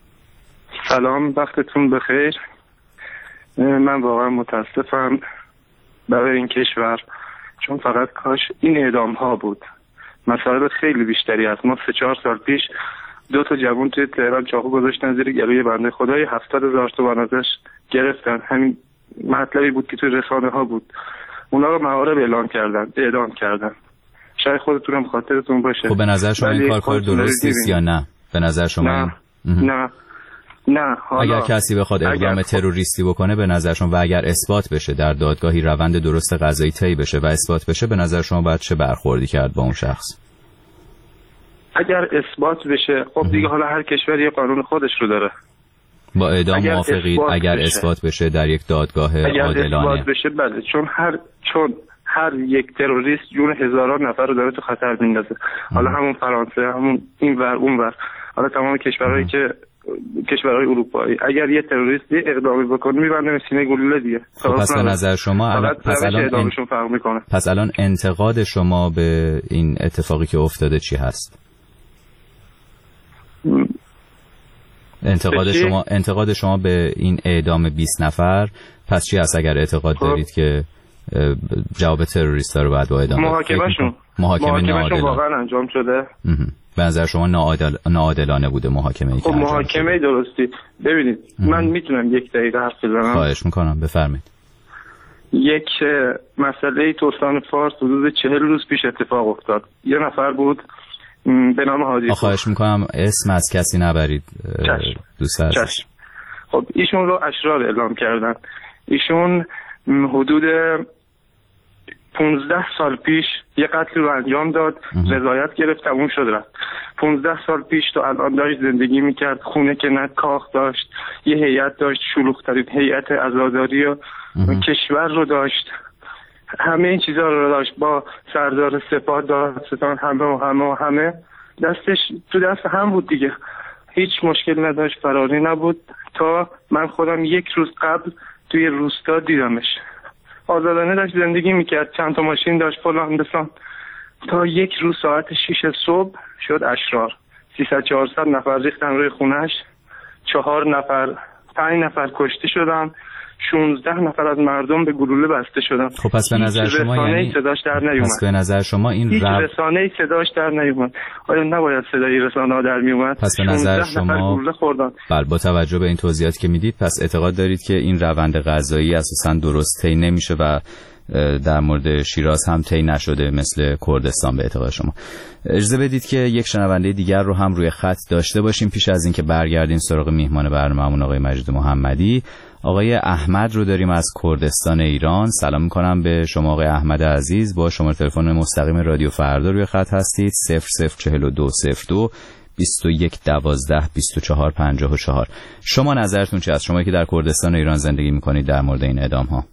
سلام، وقتتون بخیر. من واقعا متاسفم برای این کشور، چون فقط کاش این اعدام ها بود. مسائل خیلی بیشتری هست. ما سه چهار سال پیش دو تا جوان توی تهران چاقو گذاشتن زیر گلوی بنده خدای هفتاد هزار تومان ازش گرفتن. همین مطلبی بود که توی رسانه ها بود. اونا رو محارب اعلام کردن، اعدام کردن. شاید خودتون هم خاطرتون باشه. خب به نظر شما این کار کار درستی است یا نه؟ به نظر شما نه این... نه نه اگر کسی بخواد اقدام اگر... تروریستی بکنه به نظر شما و اگر اثبات بشه در دادگاهی روند درست قضایی طی بشه و اثبات بشه، به نظر شما باید چه برخوردی کرد با اون شخص؟ اگر اثبات بشه خب دیگه حالا هر کشور یه قانون خودش رو داره. با اعدام موافقید اگر بشه. اثبات بشه در یک دادگاه اگر عادلانه؟ اگر اثبات بشه بله، چون هر چون هر یک تروریست جون هزاران نفر رو داره تو خطر میندازه. حالا همون فرانسه، همون این ور اون ور، حالا تمام کشورهایی که کشورهای اروپایی، اگر یه تروریستی اقدامی بکنه میبنده سینه گلوله دیگه. خب پس به نظر شما الان پس الان اعدامشون فرق میکنه. پس الان انتقاد شما به این اتفاقی که افتاده چی هست؟ انتقاد شما انتقاد شما به این اعدام بیست نفر پس چی هست اگر اعتقاد خب. دارید که جواب تروریستا رو بعد با اعدام محاکمهشون محاکمه ناعادلانه واقعا انجام شده؟ به نظر شما ناعادل... ناعادلانه بوده محاکمه ای خب محاکمه درستی. ببینید من میتونم یک دقیقه حرف بزنم؟ خواهش میکنم بفرمایید. یک مسئله تو استان فارس حدود چهل روز پیش اتفاق افتاد. یه نفر بود به نام هادی. خواهش میکنم اسم از کسی نبرید دوست عزیز. خب ایشون رو اشرار اعلام کردن. ایشون حدود پونزده سال پیش یه قتل رو انجام داد، رضایت گرفت، تموم شد رفت. پونزده سال پیش تو الان داشت زندگی میکرد، خونه که نه کاخ داشت، یه هیئت داشت، شلوغ‌ترین هیئت عزاداری و کشور رو داشت، همه این چیزها رو داشت، با سردار سپاه دادستان همه و همه و همه دستش تو دست هم بود دیگه. هیچ مشکل نداشت، فراری نبود تا من خودم یک روز قبل توی روستا دیدمش. آزادانه داشت زندگی میکرد، چند تا ماشین داشت فلان بسان، تا یک روز ساعت شیش صبح شد اشرار. سیصد چهارصد نفر ریختن روی خونش، چهار نفر پنج نفر کشته شدن، شانزده نفر از مردم به گلوله بسته شدن. خب پس به نظر شما یعنی صداش در نیومد. پس به نظر شما این هیچ رب... رسانه‌ای صداش در نیومد. آیا نباید صدای رسانه‌ها در میومد؟ پس به نظر شما بله با توجه به این توضیحاتی که میدید پس اعتقاد دارید که این روند قضایی اساساً درست طی نمیشه و در مورد شیراز هم طی نشده مثل کردستان به اعتقاد شما. اجازه بدید که یک شنونده دیگر رو هم روی خط داشته باشیم پیش از اینکه برگردیم سراغ میهمان برنامه‌مون آقای مجید محمدی. آقای احمد رو داریم از کردستان ایران. سلام میکنم به شما آقای احمد عزیز. با شماره تلفن مستقیم رادیو فردا روی خط هستید. صفر صفر چهل و دو صفر دو بیست و یک دوازده بیست و چهار پنجاه و چهار. شما نظرتون چی است؟ شما که در کردستان ایران زندگی میکنید در مورد این اعدام ها.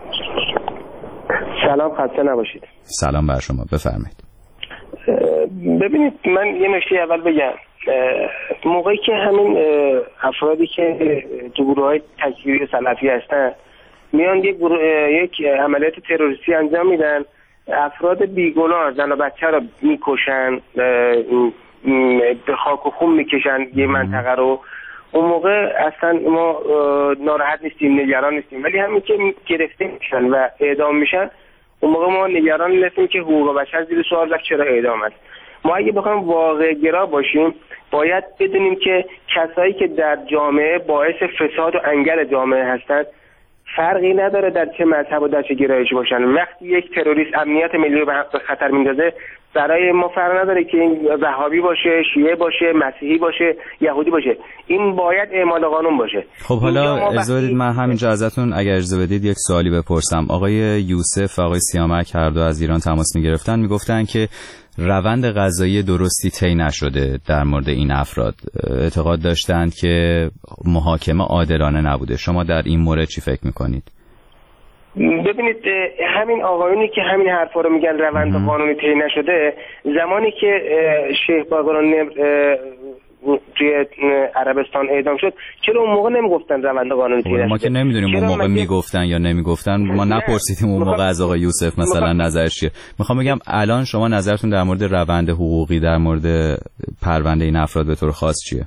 سلام، خسته نباشید. سلام بر شما، بفرمایید. ببینید من یه نکته اول بگم. موقعی که همین افرادی که تو گروه‌های تکفیری سلفی هستن میان یک یک عملیات تروریستی انجام میدن، افراد بیگناه زن و بچه رو میکشن، به خاک و خون میکشن یه منطقه رو، اون موقع اصلا ما ناراحت نیستیم، نگران نیستیم. ولی همین که گرفته میشن و اعدام میشن، اون موقع ما نگران نیستیم که حقوق بشر زیر سوال رفت چرا اعدام است. ما اگه بخوایم واقع گرا باشیم باید بدونیم که کسایی که در جامعه باعث فساد و انگل جامعه هستند فرقی نداره در چه مذهب و در چه گرایشی باشن. وقتی یک تروریست امنیت ملی رو به خطر میندازه، برای ما فرق نداره که این وهابی باشه، شیعه باشه، مسیحی باشه، یهودی باشه، این باید اعمال قانون باشه. خب حالا اجازه بدید من همینجا ازتون اگر اجازه بدید یک سوالی بپرسم. آقای یوسف و آقای سیامک هر دو از ایران تماس میگرفتن، میگفتن که روند قضایی درستی طی نشده در مورد این افراد. اعتقاد داشتند که محاکمه عادلانه نبوده. شما در این مورد چی فکر میکنید؟ ببینید همین آقایونی که همین حرفا رو میگن روند قانونی طی نشده، زمانی که شیخ باقر النمر توی عربستان اعدام شد چرا اون موقع نمیگفتن روند قانونی طی نشده؟ ما که نمیدونیم اون موقع میگفتن یا نمیگفتن، ما نپرسیدیم اون موقع از آقای یوسف مثلا نظرش چیه. میخوام بگم الان شما نظرتون در مورد روند حقوقی در مورد پرونده این افراد به طور خاص چیه؟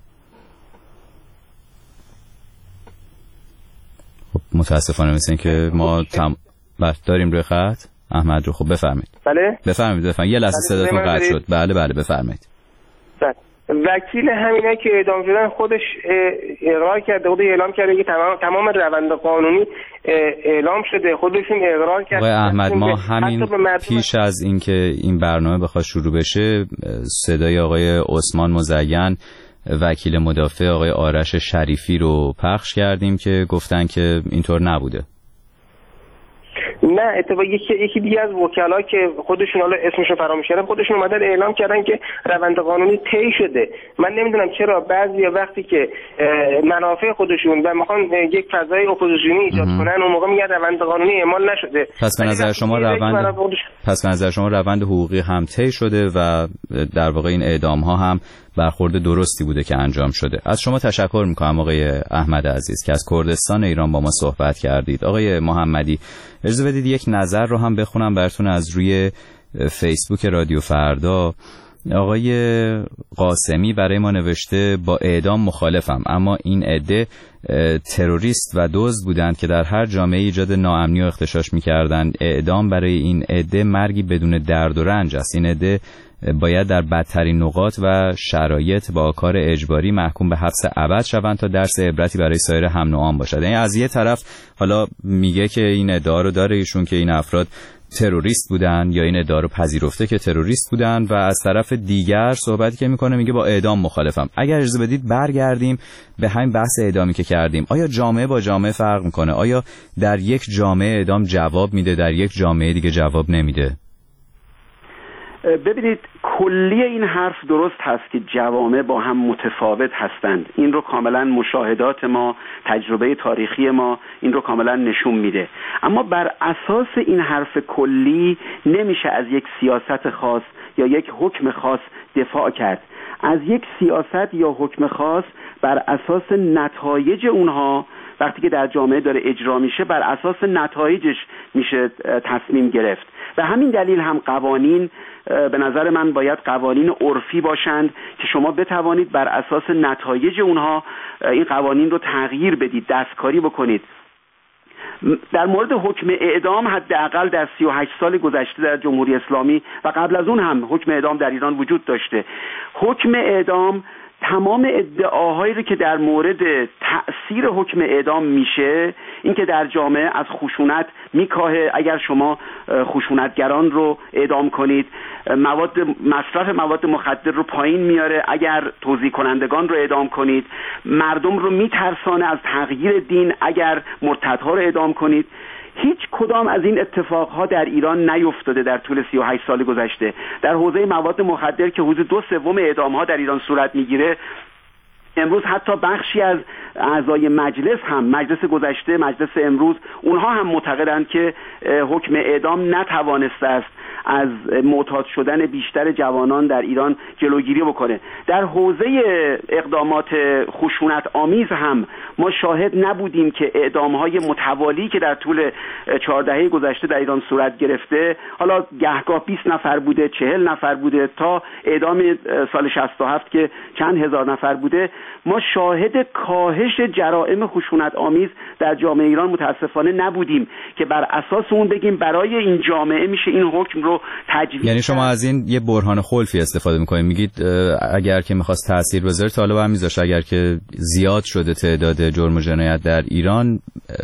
خب متاسفانه مثل این که ما تم... داریم روی خط احمد رو. خب بفرمایید. بله بفرمایید بفرمایید. یه لحظه صداتون قطع شد. بله بله بفرمایید. بله. وکیل همینا که اعدام شدن خودش اقرار کرده، خودش اعلام کرده که تمام تمام روند قانونی اعلام شده، خودشون اقرار کرده. آقای احمد ما همین پیش از اینکه این برنامه بخواد شروع بشه صدای آقای عثمان مزین وکیل مدافع آقای آرش شریفی رو پخش کردیم که گفتن که اینطور نبوده. نه اتفاقا یکی یکی دیگه از وکلا که خودشون حالا اسمشون فراموش کردم، خودشون اومدن اعلام کردن که روند قانونی طی شده. من نمیدونم چرا بعضیا وقتی که منافع خودشون و میخوان یک فضای اپوزیسیونی ایجاد کنن اون موقع میگن روند قانونی اعمال نشده. پس به نظر شما روند پس به نظر شما روند حقوقی هم طی شده و در واقع این اعدام ها هم برخورد درستی بوده که انجام شده. از شما تشکر میکنم آقای احمد عزیز که از کردستان ایران با ما صحبت کردید. آقای محمدی اجازه بدید یک نظر رو هم بخونم براتون از روی فیسبوک رادیو فردا. آقای قاسمی برای ما نوشته با اعدام مخالفم، اما این عده تروریست و دزد بودند که در هر جامعه ایجاد ناامنی و اختشاش میکردند. اعدام برای این عده مرگی بدون درد و رنج است. این عده باید در بدترین نقاط و شرایط با کار اجباری محکوم به حبس ابد شوند تا درس عبرتی برای سایر هم نوعان باشد. یعنی از یه طرف حالا میگه که این ادعا رو داره ایشون که این افراد تروریست بودن یا این ادعا رو پذیرفته که تروریست بودن، و از طرف دیگر صحبتی که میکنه میگه با اعدام مخالفم. اگر اجازه بدید برگردیم به همین بحث اعدامی که کردیم. آیا جامعه با جامعه فرق میکنه؟ آیا در یک جامعه اعدام جواب میده، در یک جامعه دیگه جواب نمیده؟ ببینید کلی این حرف درست هست که جوامع با هم متفاوت هستند. این رو کاملا مشاهدات ما، تجربه تاریخی ما این رو کاملا نشون میده. اما بر اساس این حرف کلی نمیشه از یک سیاست خاص یا یک حکم خاص دفاع کرد. از یک سیاست یا حکم خاص بر اساس نتایج اونها وقتی که در جامعه داره اجرا میشه بر اساس نتایجش میشه تصمیم گرفت. و همین دلیل هم قوانین به نظر من باید قوانین عرفی باشند که شما بتوانید بر اساس نتایج اونها این قوانین رو تغییر بدید، دستکاری بکنید. در مورد حکم اعدام حداقل در سی و هشت سال گذشته در جمهوری اسلامی و قبل از اون هم حکم اعدام در ایران وجود داشته. حکم اعدام تمام ادعاهایی رو که در مورد تأثیر حکم اعدام میشه، این که در جامعه از خشونت میکاهه اگر شما خشونتگران رو اعدام کنید، مواد مصرف مواد مخدر رو پایین میاره اگر توزیع کنندگان رو اعدام کنید، مردم رو میترسانه از تغییر دین اگر مرتدها رو اعدام کنید. هیچ کدام از این اتفاقها در ایران نیفتاده در طول سی و هشت سال گذشته. در حوزه مواد مخدر که حدود دو سوم اعدامها در ایران صورت میگیره، امروز حتی بخشی از اعضای مجلس هم، مجلس گذشته، مجلس امروز، اونها هم معتقدند که حکم اعدام نتوانسته است از معتاد شدن بیشتر جوانان در ایران جلوگیری بکنه. در حوزه اقدامات خشونت آمیز هم ما شاهد نبودیم که اعدامهای متوالی که در طول چهار دهه گذشته در ایران صورت گرفته، حالا گهگاه بیست نفر بوده، چهل نفر بوده، تا اعدام سال شصت و هفت که چند هزار نفر بوده، ما شاهد کاهش جرائم خشونت آمیز در جامعه ایران متاسفانه نبودیم که بر اساس اون بگیم برای این جامعه میشه این حکم رو تجویز. یعنی شما از این یه برهان خلفی استفاده میکنید، میگید اگر که میخواست تأثیر بذاره تا حالا برمیذاشت، اگر که زیاد شده تعداد جرم و جنایت در ایران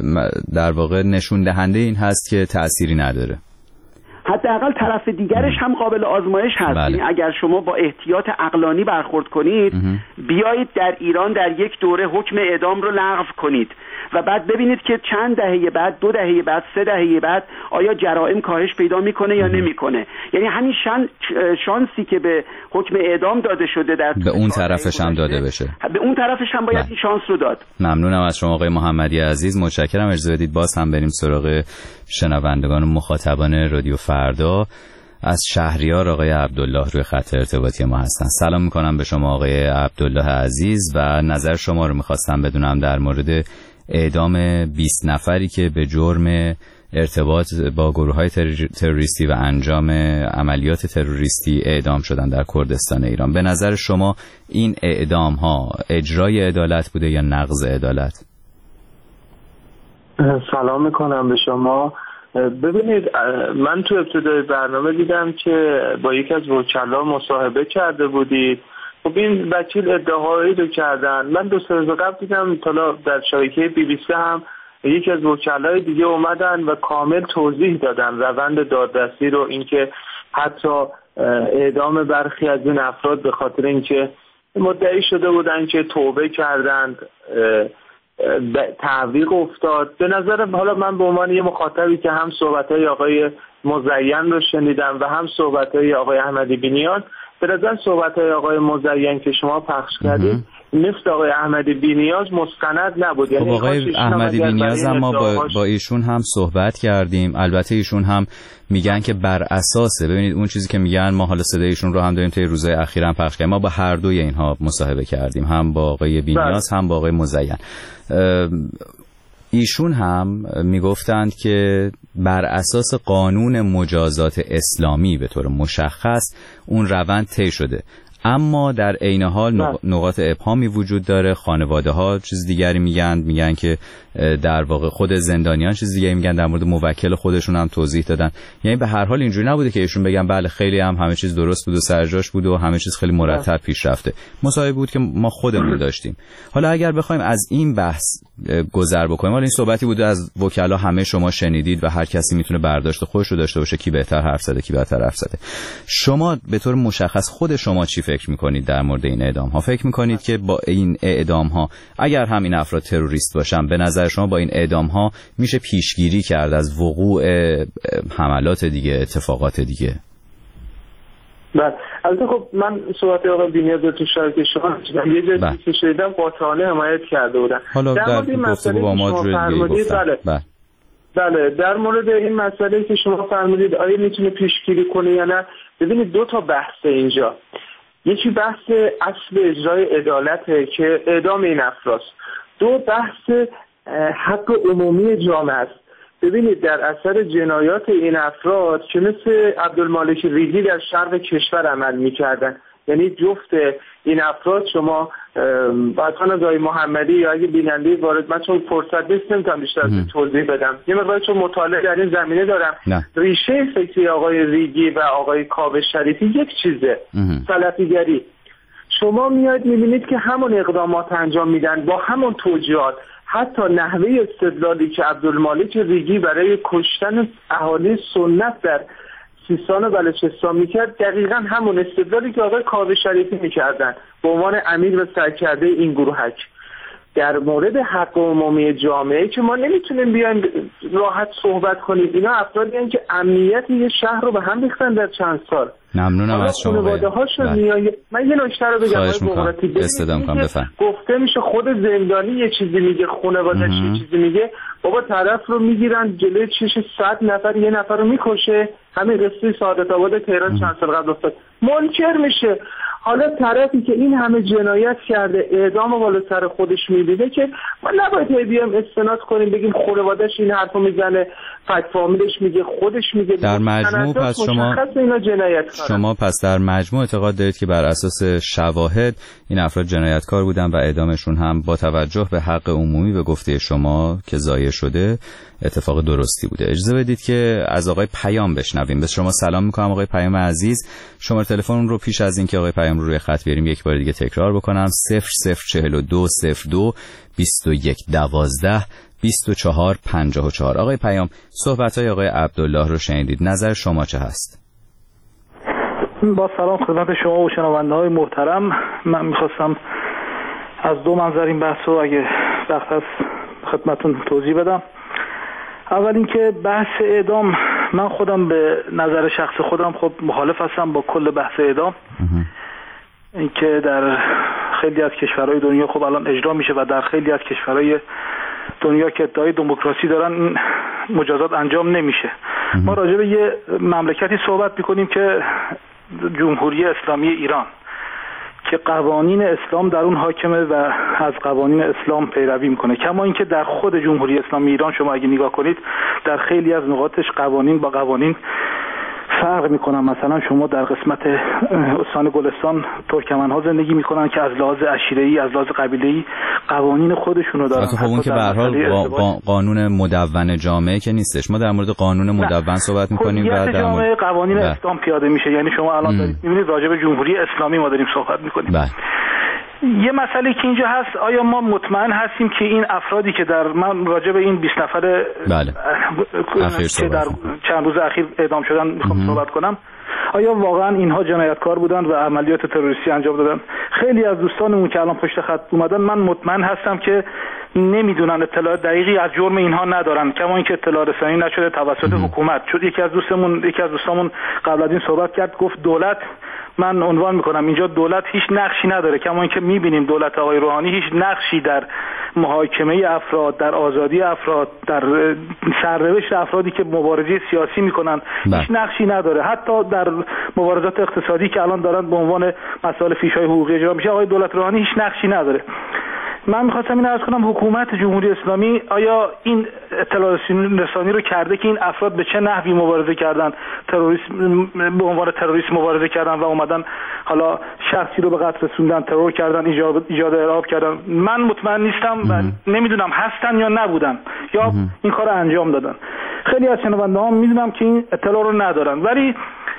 در واقع نشون دهنده این هست که تأثیری نداره. حداقل طرف دیگرش هم قابل آزمایش هست. بله. اگر شما با احتیاط عقلانی برخورد کنید، بیایید در ایران در یک دوره حکم اعدام رو لغو کنید و بعد ببینید که چند دهه بعد، دو دهه بعد، سه دهه بعد آیا جرائم کاهش پیدا میکنه یا نمیکنه. یعنی همین شان شانسی که به حکم اعدام داده شده در به اون طرفش هم داده بشه، به اون طرفش هم باید این شانس رو داد. ممنونم از شما آقای محمدی عزیز، متشکرم. اجازه بدید باز هم بریم سراغ شنوندگان و مخاطبان رادیو فردا. از شهریار آقای عبدالله روی خط ارتباطی ما هستن. سلام میکنم به شما آقای عبدالله عزیز و نظر شما رو میخواستم بدونم در مورد اعدام بیست نفری که به جرم ارتباط با گروه‌های تروریستی و انجام عملیات تروریستی اعدام شدن در کردستان ایران. به نظر شما این اعدام‌ها اجرای عدالت بوده یا نقض عدالت؟ سلام میکنم به شما. ببینید، من تو ابتدای برنامه دیدم که با یکی از وکلا مصاحبه کرده بودید. خب این وکیل ادعاهایی رو کردن. من دو سه روز قبل دیدم طلا در شبکه بی بی سی هم یکی از وکلای دیگه اومدن و کامل توضیح دادن روند دادرسی رو، اینکه حتی اعدام برخی از این افراد به خاطر اینکه مدعی شده بودن که توبه کردند تعویق افتاد. به نظرم، حالا من به عنوان یه مخاطبی که هم صحبت‌های آقای مزین رو شنیدم و هم صحبت‌های آقای احمدی بینیاز، به نظر صحبت‌های آقای مزین که شما پخش کردید مثل آقای احمدی بینیاز مستند نبود. یعنی آقای احمدی بینیاز هم ما با, با ایشون هم صحبت کردیم. البته ایشون هم میگن که بر اساسه، ببینید اون چیزی که میگن، ما حالا صدای ایشون رو هم داریم تا روزهای اخیر هم پخش کردیم، ما با هر دوی اینها مصاحبه کردیم، هم با آقای بینیاز هم با آقای مزین. ایشون هم میگفتند که بر اساس قانون مجازات اسلامی به طور مشخص اون روند طی شده، اما در عین حال نقاط ابهامی وجود داره. خانواده ها چیز دیگری میگن، میگن که در واقع خود زندانیان چیز دیگری میگن، در مورد موکل خودشون هم توضیح دادن. یعنی به هر حال اینجوری نبوده که ایشون بگن بله خیلی هم همه چیز درست بود و سرجاش بود و همه چیز خیلی مرتب پیش رفته. مصاحبه بود که ما خودمون داشتیم. حالا اگر بخوایم از این بحث گذر بکنیم، حالا این صحبتی بوده از وکلا، همه شما شنیدید و هر کسی میتونه برداشت خودش رو داشته باشه، کی بهتر حرف زده کی بدتر حرف زده. شما به طور مشخص خود شما چی فکر میکنید در مورد این اعدام ها؟ فکر میکنید که با این اعدام ها، اگر هم این افراد تروریست باشن، به نظر شما با این اعدام ها میشه پیشگیری کرد از وقوع حملات دیگه، اتفاقات دیگه؟ بله، البته خب من صحبت آقای بینیاز تو شرکت شما یه جایی که شنیدم قاطعانه حمایت کرده بودن. حالا در مورد این مسئله با ما بله. بله بله در مورد این مسئله که شما فرمودید آیا میتونه پیشگیری کنه یا نه، ببینید دو تا بحث اینجا. یکی بحث اصل اجرای عدالته که اعدام این افراد، دو بحث حق عمومی جامعه است. ببینید در اثر جنایات این افراد که مثل عبدالمالک ریگی در شرق کشور عمل میکردن، یعنی جفت این افراد، شما حتما از آقای محمدی یا اگه بیننده وارد، من چون فرصت نیست نمیتونم بیشتر توضیح بدم، یه مقدار چون مطالعه در این زمینه دارم. نه. ریشه فکری آقای ریگی و آقای کاوه شریفی یک چیزه، سلفیگری. شما میاد میبینید که همون اقدامات انجام میدن با همون توجیهات. حتی نحوه استدلالی که عبدالمالک ریگی برای کشتن اهالی سنت در سیستان و بلوچستان میکرد دقیقا همون استدلالی که آقای کاوه شریفی میکردن به عنوان امیر و سرکرده این گروهک. در مورد حق عمومی جامعه که ما نمیتونیم بیایم راحت صحبت کنیم، اینا افرادی هستند که امنیت یه شهر رو به هم ریختن در چند سال. ممنونم از شما. خانواده‌هاشون میاد. من یه نکته رو بگم آقای بغراتی، استدام کنم بفهم. گفته میشه خود زندانی یه چیزی میگه، خانواده‌اش یه چیزی میگه، بابا طرف رو میگیرن جلوی چش صد نفر یه نفر رو میکشه. همین قصه سعادت آباد تهران چند سال قبل افتاد، منکر میشه. حالا طرفی که این همه جنایت کرده اعدام و بالا سر خودش میدیده که ما نباید بیام استناد کنیم بگیم خانواده‌اش این حرفو میزنه، فک فامیلش میگه، خودش میگه. در مجموع پس شما شما پس در مجموع اعتقاد دارید که بر اساس شواهد این افراد جنایتکار بودن و اعدامشون هم با توجه به حق عمومی به گفته شما که ضایع شده اتفاق درستی بوده. اجازه بدید که از آقای پیام بشنویم. به شما سلام میکنم آقای پیام عزیز. شماره تلفن رو پیش از اینکه آقای پیام رو روی خط بیاریم یک بار دیگه تکرار بکنم: صفر صفر چهل و دو صفر دو بیست و یک دوازده بیست و چهار پنجاه و چهار. آقای پیام، صحبت‌های آقای عبدالله رو شنیدید، نظر شما چه هست؟ با سلام خدمت شما و شنونده‌های محترم. من می‌خواستم از دو منظر این بحث رو اگه وقت هست خدمتتون توضیح بدم. اول اینکه بحث اعدام، من خودم به نظر شخص خودم خب مخالف هستم با کل بحث اعدام. اینکه در خیلی از کشورهای دنیا خب الان اجرا میشه و در خیلی از کشورهای دنیا که ادعای دموکراسی دارن این مجازات انجام نمیشه. ما راجع به یه مملکتی صحبت میکنیم که جمهوری اسلامی ایران که قوانین اسلام در اون حاکمه و از قوانین اسلام پیروی میکنه. کما اینکه در خود جمهوری اسلامی ایران شما اگه نگاه کنید در خیلی از نقاطش قوانین با قوانین فرق میکنن. مثلا شما در قسمت استان گلستان ترکمن‌ها زندگی میکنن که از لحاظ عشیره‌ای، از لحاظ قبیله‌ای قوانین خودشونو دارن. خب اون که به هر حال قانون مدون جامعه که نیستش. ما در مورد قانون مدون صحبت میکنیم و در جامعه قوانین ده. اسلام پیاده میشه. یعنی شما الان دارید میبینید راجع به جمهوری اسلامی ما داریم صحبت میکنیم. بله. یه مسئله که اینجا هست، آیا ما مطمئن هستیم که این افرادی که در من راجع به این بیست نفر بله. که در چند روز اخیر اعدام شدن میخوام صحبت کنم، آیا واقعا اینها جنایتکار بودن و عملیات تروریستی انجام دادن؟ خیلی از دوستانمون که الان پشت خط اومدن من مطمئن هستم که نمیدونن، اطلاع دقیقی از جرم اینها ندارن، کما اینکه اطلاع رسانی نشده توسط حکومت. چون یکی از دوستمون یکی از دوستامون قبل از این صحبت کرد، گفت دولت، من عنوان میکنم اینجا دولت هیچ نقشی نداره. کما اینکه میبینیم دولت آقای روحانی هیچ نقشی در محاکمه افراد، در آزادی افراد، در سرنوشت افرادی که مبارزه سیاسی میکنن بله. هیچ نقشی نداره. حتی در مبارزات اقتصادی که الان دارن به عنوان مسائل فیش‌های حقوقی اجرا میشه آقای دولت روحانی هیچ نقشی نداره. من می‌خواستم این عرض کنم حکومت جمهوری اسلامی آیا این اطلاع رسانی رو کرده که این افراد به چه نحوی مبارزه کردن، تروریسم به عنوان تروریست مبارزه کردن و اومدن حالا شخصی رو به قتل رسوندن، ترور کردن، ایجاد ایجاد ارهاب کردن؟ من مطمئن نیستم و نمیدونم هستن یا نبودن یا این کارو انجام دادن. خیلی از شنونده‌ها میدونم که این اطلاع رو ندارن، ولی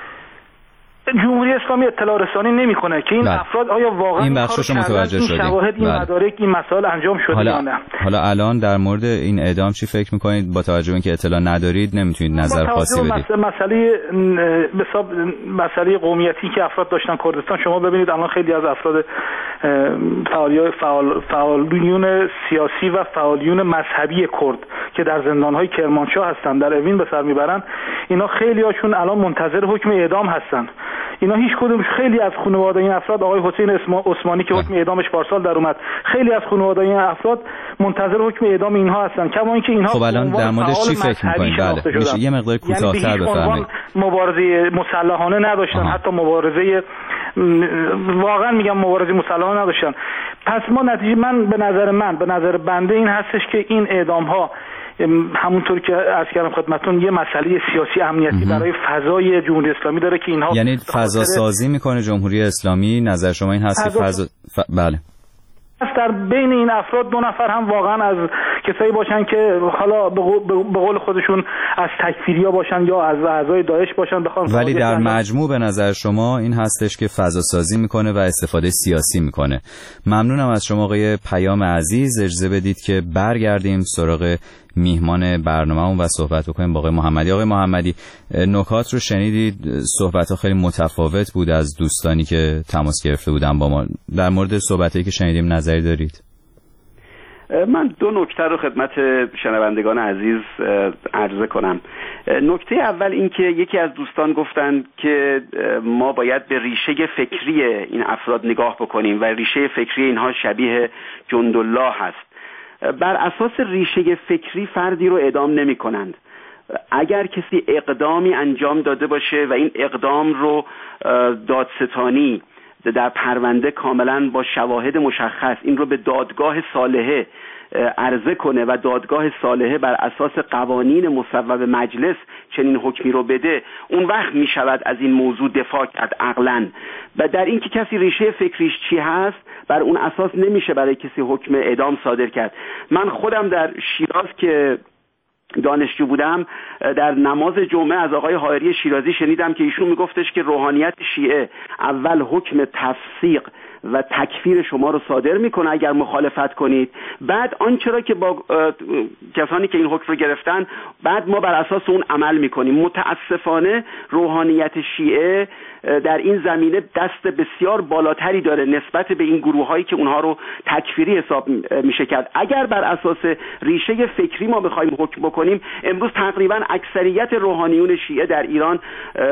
جمهوری اسلامی اطلاع رسانی نمیکنه که این بله. افراد آیا واقعا این بخشش متوجه شدید؟ این شواهد، این بله. مدارک، این مسائل انجام شده حالا یا نه؟ حالا الان در مورد این اعدام چی فکر میکنید؟ با توجه به اینکه اطلاع ندارید نمیتونید نظر خاصی بدید. مسئله حساب مسئله قومیتی که افراد داشتن کردستان، شما ببینید الان خیلی از افراد فعالیای فعال فعالیون سیاسی و فعالیون مذهبی کرد که در زندان‌های کرمانشاه هستن، در اوین به سر میبرن، اینا خیلی هاشون الان منتظر حکم اعدام هستن. اینا هیچ کدوم، خیلی از خانواده این افراد، آقای حسین عثمانی که حکم اعدامش پارسال در اومد، خیلی از خانواده این افراد منتظر حکم اعدام اینها هستن. کما اینکه اینها خب الان در مورد چی فکر می‌کنید؟ بله میشه یه مقدار کوتاه‌تر بفرمایید. مبارزه مسلحانه نداشتن، آها. حتی مبارزه واقعا میگم مبارزه مسلحانه نداشتن. پس ما نتیجه من به نظر من به نظر بنده این هستش که این اعدام ها همونطور که عرض کردم خدمتتون یه مسئله سیاسی امنیتی برای فضای جمهوری اسلامی داره که اینها یعنی فضا سازی میکنه جمهوری اسلامی. نظر شما این هست که فضا ف... بله در بین این افراد دو نفر هم واقعا از کسایی باشن که حالا به قول خودشون از تکفیریا باشن یا از اعضای داعش باشن بخوان. ولی در مجموع به نظر شما این هستش که فضا سازی میکنه و استفاده سیاسی میکنه. ممنونم از شما آقای پیام عزیز. اجازه بدید که برگردیم سراغ میهمان برنامه‌مون و صحبت بکنیم با آقای محمدی. آقای محمدی، نکات رو شنیدید، صحبت‌ها خیلی متفاوت بود از دوستانی که تماس گرفته بودن با ما. در مورد صحبتایی که شنیدیم نظری دارید؟ من دو نکته رو خدمت شنوندگان عزیز عرضه کنم. نکته اول این که یکی از دوستان گفتند که ما باید به ریشه فکری این افراد نگاه بکنیم و ریشه فکری اینها شبیه جندالله هست. بر اساس ریشه فکری فردی رو اعدام نمی کنند. اگر کسی اقدامی انجام داده باشه و این اقدام رو دادستانی در پرونده کاملا با شواهد مشخص این رو به دادگاه صالحه عرضه کنه و دادگاه صالحه بر اساس قوانین مصوب مجلس چنین حکمی رو بده، اون وقت می شود از این موضوع دفاع کرد عقلاً. و در این که کسی ریشه فکریش چی هست بر اون اساس نمیشه برای کسی حکم اعدام صادر کرد. من خودم در شیراز که دانشجو بودم در نماز جمعه از آقای حائری شیرازی شنیدم که ایشون میگفتش که روحانیت شیعه اول حکم تفسیق و تکفیر شما رو صادر میکنه اگر مخالفت کنید، بعد آنچه را که با کسانی که این حکم رو گرفتن بعد ما بر اساس اون عمل میکنیم. متاسفانه روحانیت شیعه در این زمینه دست بسیار بالاتری داره نسبت به این گروه هایی که اونها رو تکفیری حساب میشه کرد. اگر بر اساس ریشه فکری ما بخوایم حکم بکنیم، امروز تقریبا اکثریت روحانیون شیعه در ایران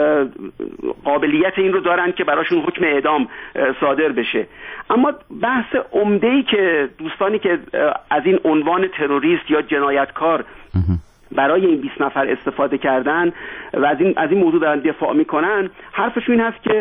قابلیت این رو دارن که براشون حکم اعدام صادر بشه. اما بحث عمده‌ای که دوستانی که از این عنوان تروریست یا جنایتکار برای این بیست نفر استفاده کردن و از این از این موضوع دارن دفاع میکنن، حرفشون این هست که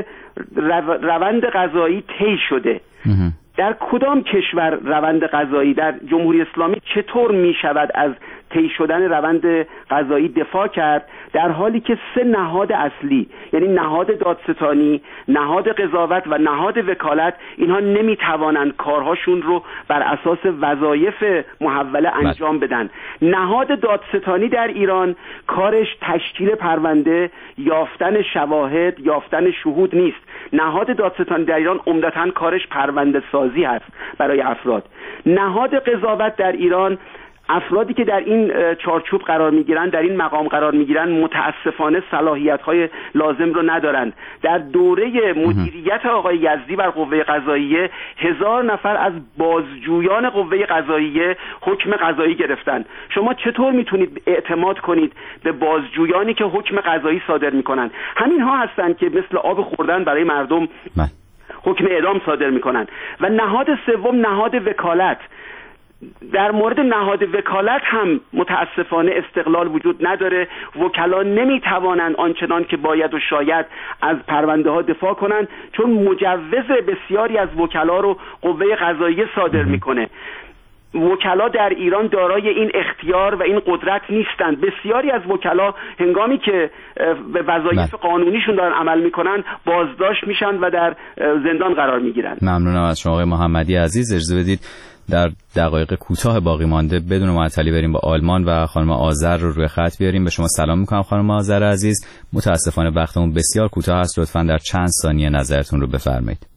روند قضایی طی شده. در کدام کشور روند قضایی در جمهوری اسلامی چطور می شود از طی شدن روند قضایی دفاع کرد، در حالی که سه نهاد اصلی یعنی نهاد دادستانی، نهاد قضاوت و نهاد وکالت اینها نمی توانند کارهاشون رو بر اساس وظایف محوله انجام بدن. نهاد دادستانی در ایران کارش تشکیل پرونده، یافتن شواهد، یافتن شهود نیست. نهاد دادستانی در ایران عمدتاً کارش پرونده سازی هست برای افراد. نهاد قضاوت در ایران افرادی که در این چارچوب قرار میگیرن، در این مقام قرار میگیرن، متاسفانه صلاحیت‌های لازم رو ندارند. در دوره مدیریت آقای یزدی بر قوه قضاییه هزار نفر از بازجویان قوه قضاییه حکم قضایی گرفتن. شما چطور میتونید اعتماد کنید به بازجویانی که حکم قضایی صادر میکنن؟ همین ها هستند که مثل آب خوردن برای مردم حکم اعدام صادر میکنن. و نهاد سوم نهاد وکالت. در مورد نهاد وکالت هم متاسفانه استقلال وجود نداره. وکلا نمیتوانند آنچنان که باید و شاید از پرونده ها دفاع کنند، چون مجوز بسیاری از وکلا رو قوه قضاییه صادر میکنه. وکلا در ایران دارای این اختیار و این قدرت نیستند. بسیاری از وکلا هنگامی که به وظایف قانونیشون دارن عمل میکنن بازداشت میشن و در زندان قرار میگیرن. ممنونم از شما آقای محمدی عزیز. اجازه بدید در دقایق کوتاه باقی مانده بدون معطلی بریم با آلمان و خانم آذر رو روی خط بیاریم. به شما سلام میکنم خانم آذر عزیز. متاسفانه وقتمون بسیار کوتاه است، لطفاً در چند ثانیه نظرتون رو بفرمایید.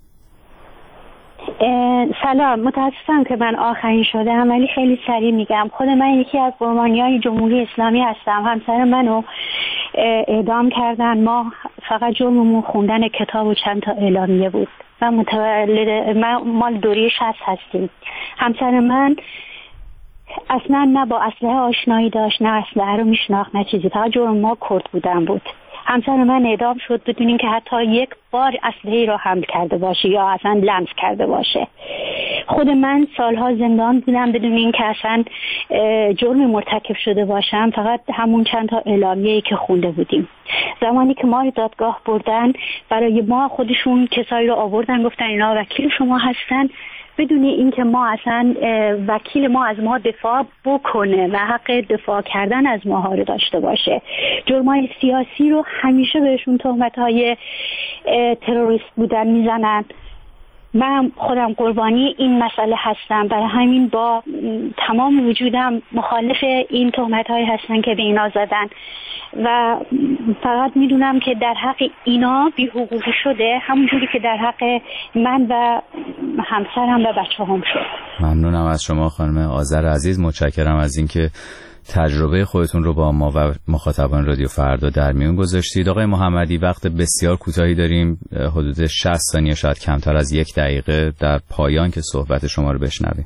سلام، متاسفم که من آخرین شدم ولی خیلی سریع میگم. خود من یکی از قربانیان جمهوری اسلامی هستم. همسر منو اعدام کردن. ما فقط جرممون خوندن کتاب و چند تا اعلامیه بود. من متولد من مال دوره شصت هستیم. همسر من اصلا نه با اسلحه آشنایی داشت، نه اسلحه رو میشناخت، نه چیزی. فقط جرم ما کرد بودن بود. همسر من اعدام شد بدون اینکه حتی یک بار اسلحه‌ای را حمل کرده باشه یا اصلا لمس کرده باشه. خود من سالها زندان بودم بدون اینکه اصلا جرم مرتکب شده باشم، فقط همون چند تا اعلامیه‌ای که خونده بودیم. زمانی که ما دادگاه بردن برای ما خودشون کسایی رو آوردن گفتن اینا وکیل شما هستن، بدون اینکه ما اصلا وکیل ما از ما دفاع بکنه و حق دفاع کردن از ما رو داشته باشه. جرمای سیاسی رو همیشه بهشون تهمت‌های تروریست بودن میزنن. من خودم قربانی این مسئله هستم، برای همین با تمام وجودم مخالف این تهمت‌هایی هستن که به اینا زدن و فقط میدونم که در حق اینا بی‌حقوقی شده، همونجوری که در حق من و همسرم و بچه‌هام شد. ممنونم از شما خانم آذر عزیز، متشکرم از اینکه تجربه خودتون رو با ما و مخاطبان رادیو فردا در میون گذاشتید. آقای محمدی، وقت بسیار کوتاهی داریم، حدود شصت ثانیه، شاید کمتر از یک دقیقه در پایان که صحبت شما رو بشنویم.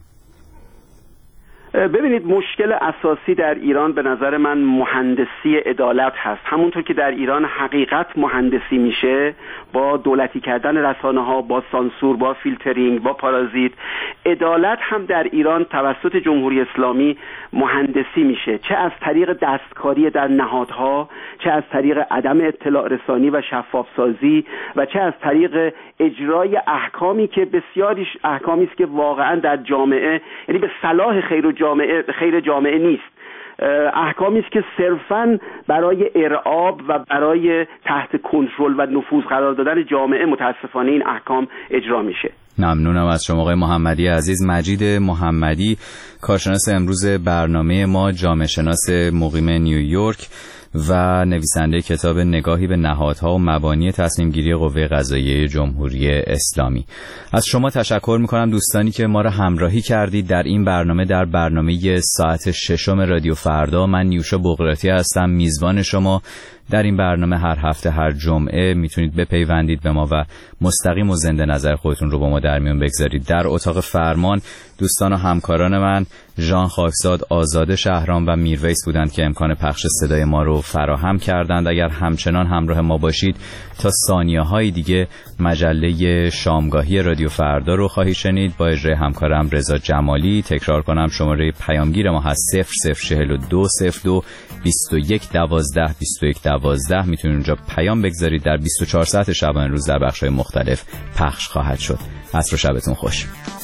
ببینید، مشکل اساسی در ایران به نظر من مهندسی عدالت هست. همونطور که در ایران حقیقت مهندسی میشه با دولتی کردن رسانه ها، با سانسور، با فیلترینگ، با پارازیت، عدالت هم در ایران توسط جمهوری اسلامی مهندسی میشه، چه از طریق دستکاری در نهادها، چه از طریق عدم اطلاع رسانی و شفاف سازی و چه از طریق اجرای احکامی که بسیاریش احکامی است که واقعا در جامعه، یعنی به صلاح خیر و جامعه خیر جامعه نیست، احکامی است که صرفاً برای ارعاب و برای تحت کنترل و نفوذ قرار دادن جامعه متاسفانه این احکام اجرا میشه. ممنونم از شما آقای محمدی عزیز. مجید محمدی، کارشناس امروز برنامه ما، جامعه شناس مقیم نیویورک و نویسنده کتاب نگاهی به نهادها و مبانی تصمیم گیری قوه قضاییه جمهوری اسلامی. از شما تشکر میکنم دوستانی که ما را همراهی کردید در این برنامه، در برنامه ساعت ششم رادیو فردا. من نیوشا بقراتی هستم، میزبان شما. در این برنامه هر هفته هر جمعه میتونید بپیوندید به ما و مستقیم و زنده نظر خودتون رو با ما در میون بگذارید. در اتاق فرمان دوستان و همکاران من ژان خاکزاد، آزاده شهرام و میرویس بودند که امکان پخش صدای ما رو فراهم کردند. اگر همچنان همراه ما باشید تا ثانیه‌های دیگه مجله شامگاهی رادیو فردا رو خواهید شنید با اجرای همکارم رضا جمالی. تکرار کنم شماره پیامگیر ما هست صفر صفر چهل و دو صفر دو بیست و یک دوازده بیست و یک دوازده. میتونید اونجا پیام بگذارید. در بیست و چهار ساعت شبانه روز در بخش‌های مختلف پخش خواهد شد. عصر و شبتون خوش.